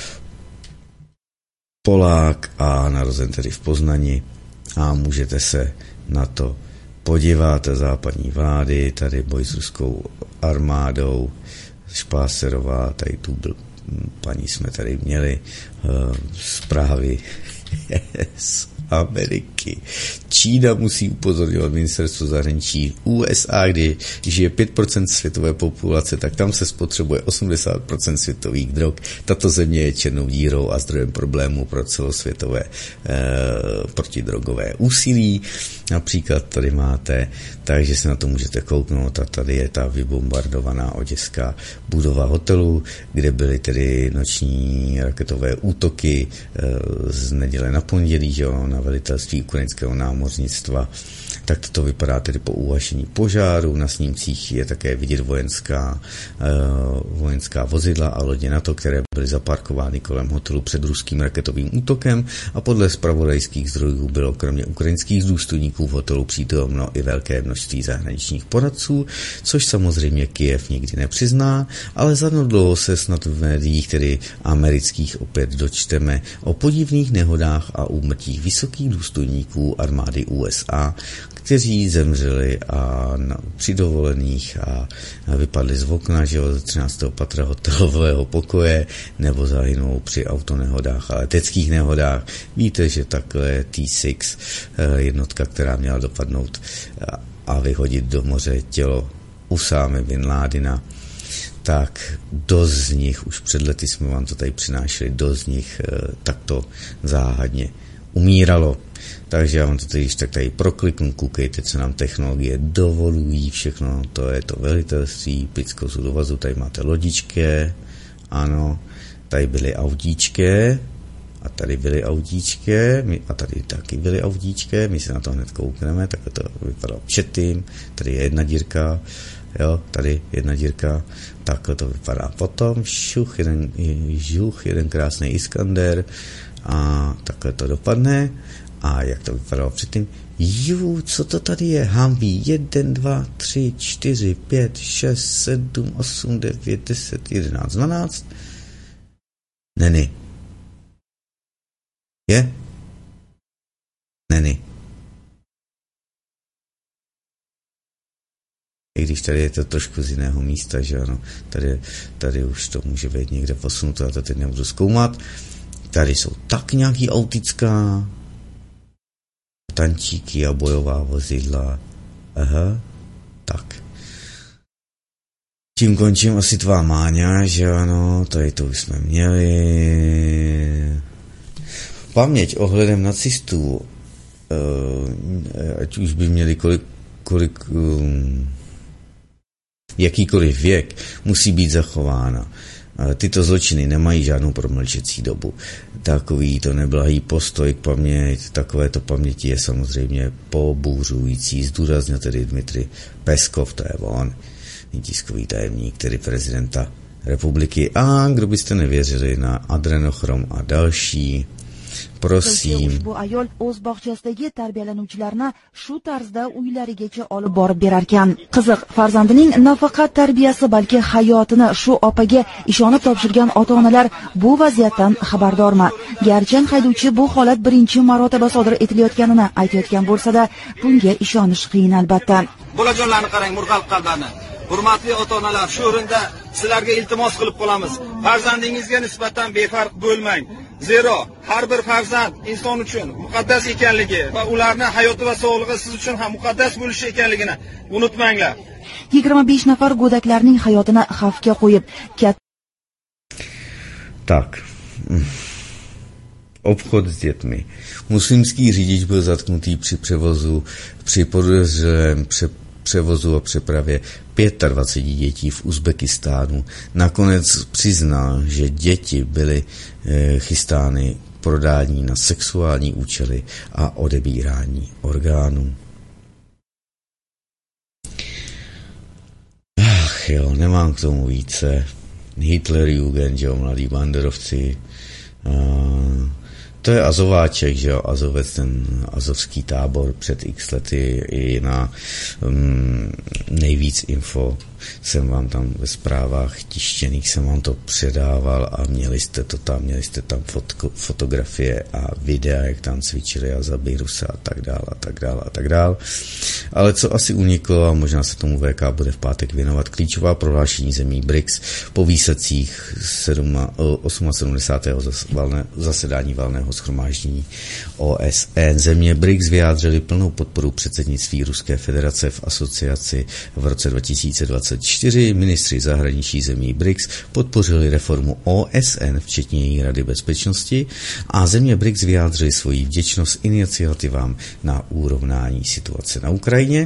Polák a narozen tedy v Poznani, a můžete se na to podívat. Západní vlády, tady boj s ruskou armádou, Špáserová, tady tu byl, paní jsme tady měli, zprávy z Ameriky. Čína musí upozorňovat ministerstvo zahraničí. USA, když je 5% světové populace, tak tam se spotřebuje 80% světových drog. Tato země je černou dírou a zdrojem problémů pro celosvětové protidrogové úsilí. Například tady máte, takže se na to můžete kouknout, a tady je ta vybombardovaná oděská budova hotelu, kde byly tedy noční raketové útoky z neděle na pondělí, že jo, na velitelství ukrajinského námořnictva. Tak to vypadá tedy po uhašení požáru. Na snímcích je také vidět vojenská vozidla a lodě NATO, které byly zaparkovány kolem hotelu před ruským raketovým útokem, a podle zpravodajských zdrojů bylo kromě ukrajinských důstojníků v hotelu přítomno i velké množství zahraničních poradců, což samozřejmě Kyjev nikdy nepřizná, ale zanedlouho se snad v médiích, tedy amerických, opět dočteme o podivných nehodách a úmrtích vysokých důstojníků armády USA, kteří zemřeli při dovolených a vypadli z okna, že jo, ze 13. patra hotelového pokoje, nebo zahynou při autonehodách a leteckých nehodách. Víte, že takhle T-6, jednotka, která měla dopadnout a vyhodit do moře tělo Usámy bin Ládina, tak dost z nich, už před lety jsme vám to tady přinášeli, dost z nich takto záhadně umíralo. Takže já vám to tady prokliknu, koukejte, co nám technologie dovolují, všechno, to je to velitelství, Britského sudovazu, tady máte lodičky, ano, tady byly audíčky, a tady byly audíčky, a tady taky byly audíčky, my se na to hned koukneme, tak to vypadalo předtím, tady je jedna dírka, jo, tady jedna dírka, takhle to vypadá potom, jeden krásný Iskander, a takhle to dopadne. A jak to vypadalo předtím? Co to tady je? Humvee 1, 2, 3, 4, 5, 6, 7, 8, 9, 10, 11, 12. Neny. Je? Neny. I když tady je to trošku z jiného místa, že ano, tady už to může být někde posunuto, a to teď nebudu zkoumat. Tady jsou tak nějaký autická, tančíky a bojová vozidla. Aha, tak. Tím končím asi tvá Máňa, že ano, tady to už jsme měli. Paměť ohledem nacistů, ať už by měli jakýkoliv věk, musí být zachována. Tyto zločiny nemají žádnou promlčecí dobu. Takový to neblahý postoj k paměti, takovéto paměti je samozřejmě pobouřující, zdůraznil tedy Dmitry Peskov, to je on, tiskový tajemník, tedy prezidenta republiky. A kdo byste nevěřili na adrenochrom a další, prosím.
Ushbu ayol o'z bog'chasidagi tarbiyalanuvchilarni shu tarzda uylarigacha olib borib berar ekan. Qiziq, farzandining nafaqat tarbiyasi, balki hayotini shu opaga ishonib topshirgan ota-onalar bu vaziyatdan xabardormi? Garchi haydovchi bu holat birinchi marotaba sodir etilayotganini aytayotgan bo'lsa-da, bunga ishonish qiyin albatta.
Bolajonlarni qarang, murg'alib qalblarni. Hurmatli ota-onalar, shu o'rinda sizlarga iltimos qilib qolamiz. Farzandingizga nisbatan befarq bo'lmang. Zero har bir farzand inson uchun muqaddas ekanligi va ularning hayoti va sog'lig'i siz uchun ham muqaddas bo'lishi ekanligini unutmanglar.
25 nafar go'daklarning hayotini xavfga qo'yib,
Tak. Obchod s dětmi. Muslimský řidič byl zatknutý při podezřelém převozu a přepravě 25 dětí v Uzbekistánu. Nakonec přiznal, že děti byly chystány prodání na sexuální účely a odebírání orgánů. Ach jo, nemám k tomu více. Hitlerjugend, jo, mladí banderovci. To je Azováček, že jo, Azovec, ten azovský tábor před x lety i na Nejvíc info jsem vám tam ve zprávách tištěných jsem vám to předával a měli jste tam fotografie a videa, jak tam cvičili a zabíru se a tak dál. Ale co asi uniklo, a možná se tomu VK bude v pátek věnovat, klíčová prohlášení zemí BRICS po výsledcích 78. zasedání valného shromáždění OSN. Země BRICS vyjádřili plnou podporu předsednictví Ruské federace v asociaci v roce 2024. Ministři zahraničí zemí BRICS podpořili reformu OSN, včetně její Rady bezpečnosti, a země BRICS vyjádřili svoji vděčnost iniciativám na urovnání situace na Ukrajině.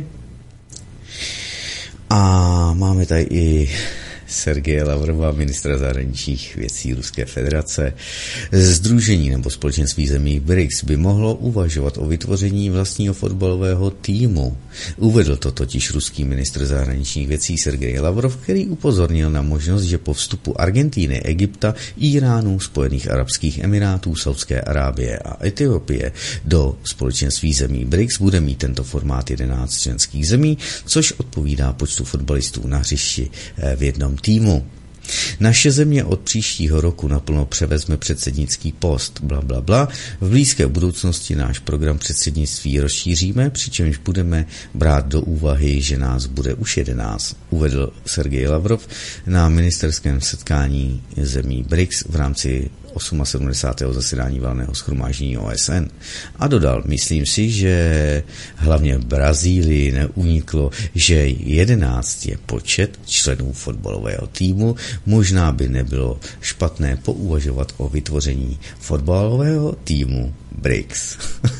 A máme tady i Sergeje Lavrova, ministra zahraničních věcí Ruské federace. Sdružení nebo společenství zemí BRICS by mohlo uvažovat o vytvoření vlastního fotbalového týmu. Uvedl to totiž ruský ministr zahraničních věcí Sergej Lavrov, který upozornil na možnost, že po vstupu Argentíny, Egypta, Iránu, Spojených arabských emirátů, Saudské Arábie a Etiopie do společenství zemí BRICS bude mít tento formát 11 členských zemí, což odpovídá počtu fotbalistů na hřišti v jednom týmu. Naše země od příštího roku naplno převezme předsednický post, blablabla. V blízké budoucnosti náš program předsednictví rozšíříme, přičemž budeme brát do úvahy, že nás bude už 11, uvedl Sergej Lavrov na ministerském setkání zemí BRICS v rámci 78. zasedání valného shromáždění OSN. A dodal, myslím si, že hlavně v Brazílii neuniklo, že 11 je počet členů fotbalového týmu. Možná by nebylo špatné pouvažovat o vytvoření fotbalového týmu BRICS.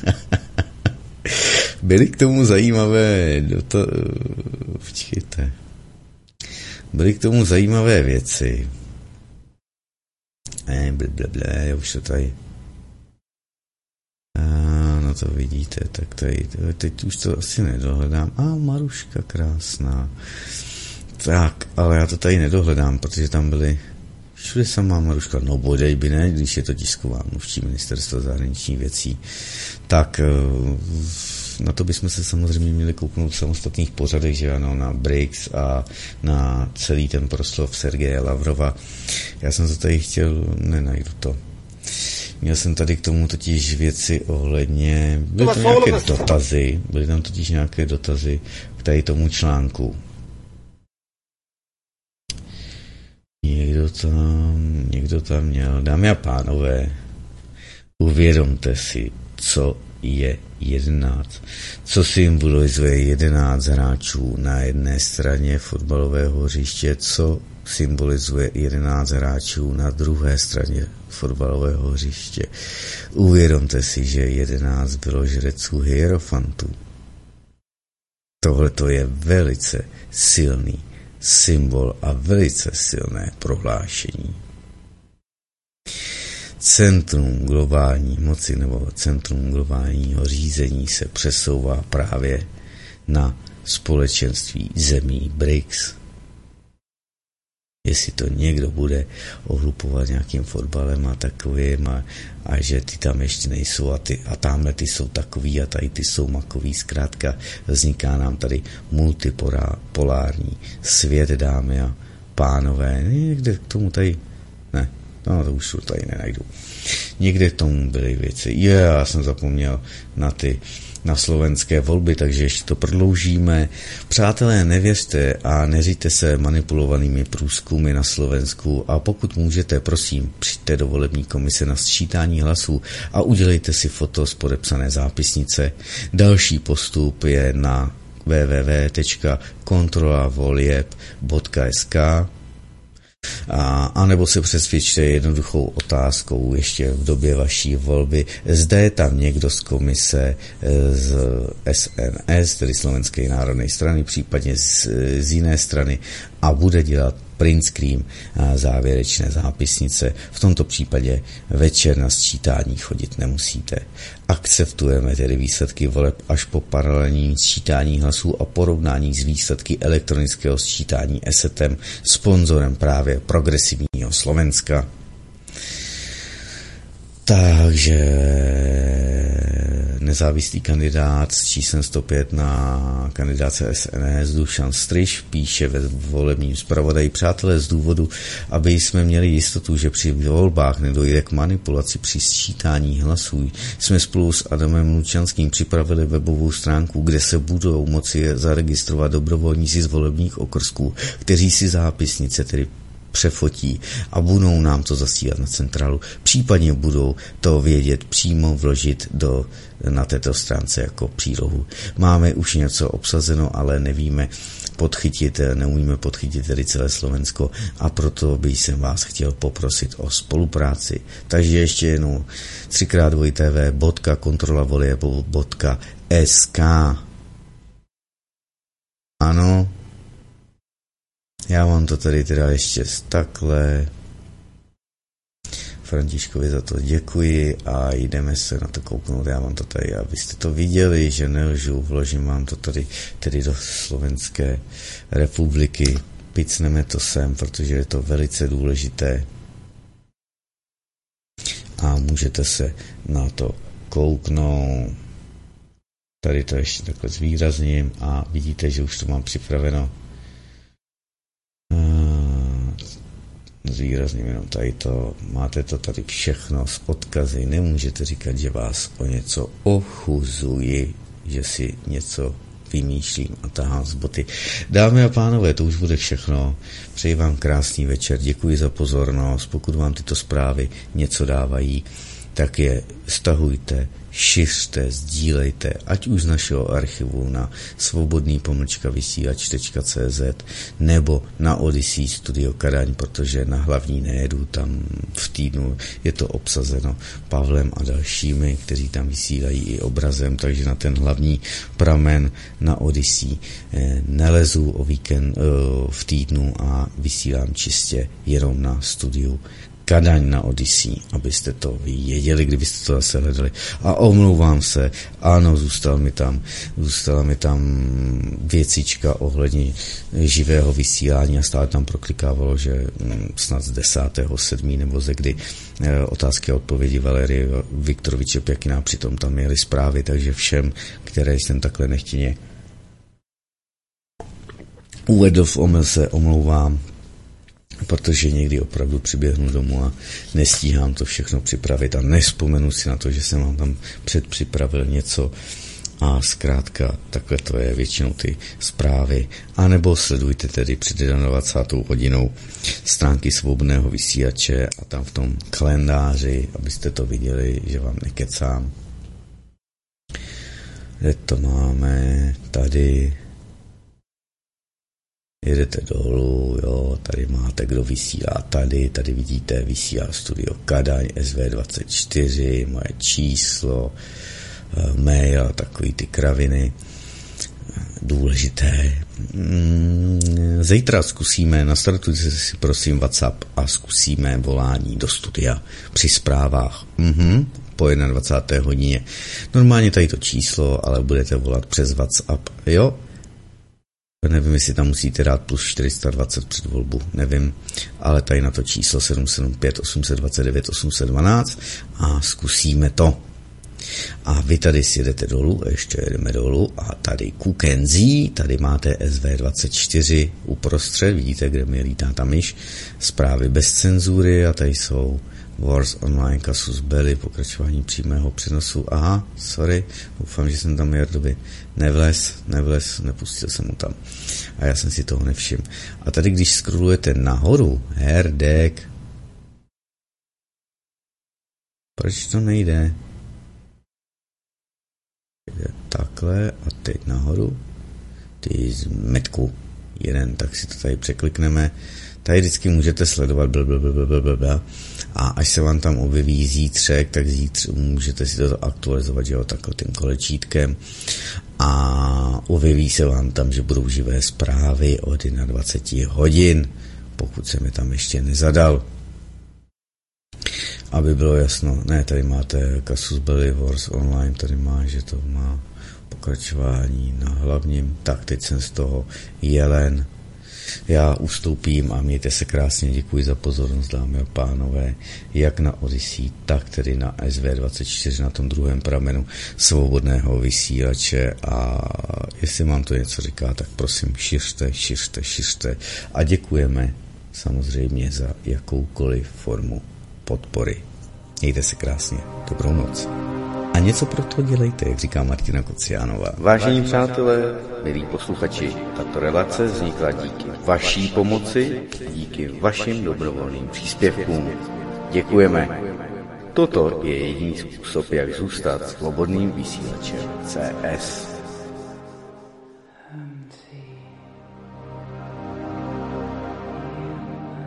Byly k tomu zajímavé Byly k tomu zajímavé věci. Už to tady. No to vidíte, tak tady, teď už to asi nedohledám. Maruška krásná. Tak, ale já to tady nedohledám, protože tam byly všude samá Maruška. No bodej by ne, když je to tisková mluvčí ministerstva zahraničních věcí. Tak na to bychom se samozřejmě měli kouknout v samostatných pořadech, že ano, na BRICS a na celý ten proslov Sergeje Lavrova. Já jsem to tady chtěl, nenajdu to. Měl jsem tady k tomu totiž věci ohledně, byly tam totiž nějaké dotazy k tady tomu článku. Někdo tam měl, dámy a pánové, uvědomte si, co je 11. Co symbolizuje 11 hráčů na jedné straně fotbalového hřiště, co symbolizuje 11 hráčů na druhé straně fotbalového hřiště. Uvědomte si, že 11 bylo žreců hierofantů. Tohle to je velice silný symbol a velice silné prohlášení. Centrum globální moci nebo centrum globálního řízení se přesouvá právě na společenství zemí BRICS. Jestli to někdo bude ohlupovat nějakým fotbalem a takovým a že ty tam ještě nejsou a tamhle ty jsou takový a tady ty jsou makový, zkrátka vzniká nám tady multipolární svět, dámy a pánové. Někde k tomu tady, ne, no to už tady nenajdu. Někde k tomu byly věci. Já jsem zapomněl na slovenské volby, takže ještě to prodloužíme. Přátelé, nevěřte a neříte se manipulovanými průzkumy na Slovensku a pokud můžete, prosím, přijďte do volební komise na sčítání hlasů a udělejte si foto z podepsané zápisnice. Další postup je na www.kontrolavolieb.sk. A nebo se přesvědčte jednoduchou otázkou ještě v době vaší volby. Zde je tam někdo z komise z SNS, tedy Slovenské národné strany, případně z jiné strany a bude dělat print screen závěrečné zápisnice. V tomto případě večer na sčítání chodit nemusíte. Akceptujeme tedy výsledky voleb až po paralelním sčítání hlasů a porovnání s výsledky elektronického sčítání ESETem, sponzorem právě Progresivního Slovenska. Takže nezávislý kandidát s číslem 105 na kandidáce SNS Dušan Stryš píše ve volebním zpravodaji: přátelé, z důvodu, aby jsme měli jistotu, že při volbách nedojde k manipulaci při sčítání hlasů, jsme spolu s Adamem Lučanským připravili webovou stránku, kde se budou moci zaregistrovat dobrovolníci z volebních okrsků, kteří si zápisnice tedy přefotí a budou nám to zasílat na centrálu. Případně budou to vědět přímo vložit na této stránce jako přílohu. Máme už něco obsazeno, ale neumíme podchytit tedy celé Slovensko a proto bych jsem vás chtěl poprosit o spolupráci. Takže ještě jednou 3x2tv.kontrolavolieb.sk. Ano, já vám to tady teda ještě takhle. Františkovi za to děkuji a jdeme se na to kouknout. Já vám to tady, abyste to viděli, že nelžu, vložím vám to tady tedy do Slovenské republiky. Picneme to sem, protože je to velice důležité. A můžete se na to kouknout. Tady to ještě takhle zvýrazním a vidíte, že už to mám připraveno. Zvýrazním jenom tady to, máte to tady všechno z odkazy, nemůžete říkat, že vás o něco ochuzuji, že si něco vymýšlím a tahám z boty. Dámy a pánové, to už bude všechno. Přeji vám krásný večer, děkuji za pozornost. Pokud vám tyto zprávy něco dávají, tak je stahujte, šiřte, sdílejte, ať už z našeho archivu na svobodný-vysílač.cz nebo na Odyssey Studio Kadaň, protože na hlavní nejedu, tam v týdnu je to obsazeno Pavlem a dalšími, kteří tam vysílají i obrazem, takže na ten hlavní pramen na Odyssey nelezu o víkend v týdnu a vysílám čistě jenom na studiu Kadaň na Odyssey, abyste to věděli, kdybyste to zase hledali. A omlouvám se, ano, zůstala mi tam věcička ohledně živého vysílání a stále tam proklikávalo, že snad z 10.7. nebo ze kdy otázky a odpovědi Valerie Viktoroviče Pěkina, přitom tam měly zprávy, takže všem, které jsem takhle nechtěně uvedl v omyl, se omlouvám, protože někdy opravdu přiběhnu domů a nestíhám to všechno připravit a nevzpomenu si na to, že jsem vám tam předpřipravil něco a zkrátka takhle to je většinou ty zprávy. A nebo sledujte tedy před 21. hodinou stránky Svobodného vysílače a tam v tom kalendáři, abyste to viděli, že vám nekecám. Kde to máme? Tady jedete dolů, jo, tady máte, kdo vysílá tady vidíte, vysílá Studio Kadaň, SV24, moje číslo, mail, takový ty kraviny důležité. Zítra zkusíme, nastartujte si prosím WhatsApp a zkusíme volání do studia při zprávách. Po 21. hodině. Normálně tady to číslo, ale budete volat přes WhatsApp, jo? Nevím, jestli tam musíte dát plus 420 před volbu, nevím, ale tady na to číslo 775 829 812 a zkusíme to. A vy tady si jdete dolů, ještě jedeme dolů a tady Kukenzí, tady máte SV24 uprostřed, vidíte, kde mi lítá ta myš, zprávy bez cenzury a tady jsou Wars Online, Casus Belli, pokračování přímého přenosu. Aha, sorry, doufám, že jsem tam Jardovi nevlez, nepustil jsem mu tam. A já jsem si toho nevšiml. A tady, když scrollujete nahoru, herdek, proč to nejde? Jde takhle a teď nahoru, ty zmetku jeden, tak si to tady překlikneme, Tady vždycky můžete sledovat a až se vám tam objeví zítřek, tak můžete si to aktualizovat, že jo, takhle tím kolečítkem a objeví se vám tam, že budou živé zprávy od 21 hodin, pokud jsem je tam ještě nezadal. Aby bylo jasno, ne, tady máte Casus Belli Wars online, tady má, že to má pokračování na hlavním, tak teď jsem z toho jelen. Já ustoupím a mějte se krásně, děkuji za pozornost, dámy a pánové, jak na Odyssey, tak tedy na SV24, na tom druhém pramenu svobodného vysílače a jestli vám to něco říká, tak prosím šiřte a děkujeme samozřejmě za jakoukoliv formu podpory. Mějte se krásně, dobrou noc. A něco pro to dělejte, jak říká Martina Kociánová.
Vážení přátelé, milí posluchači, tato relace vznikla díky vaší pomoci, díky vašim dobrovolným příspěvkům. Děkujeme. Toto je jediný způsob, jak zůstat svobodným vysílačem CS.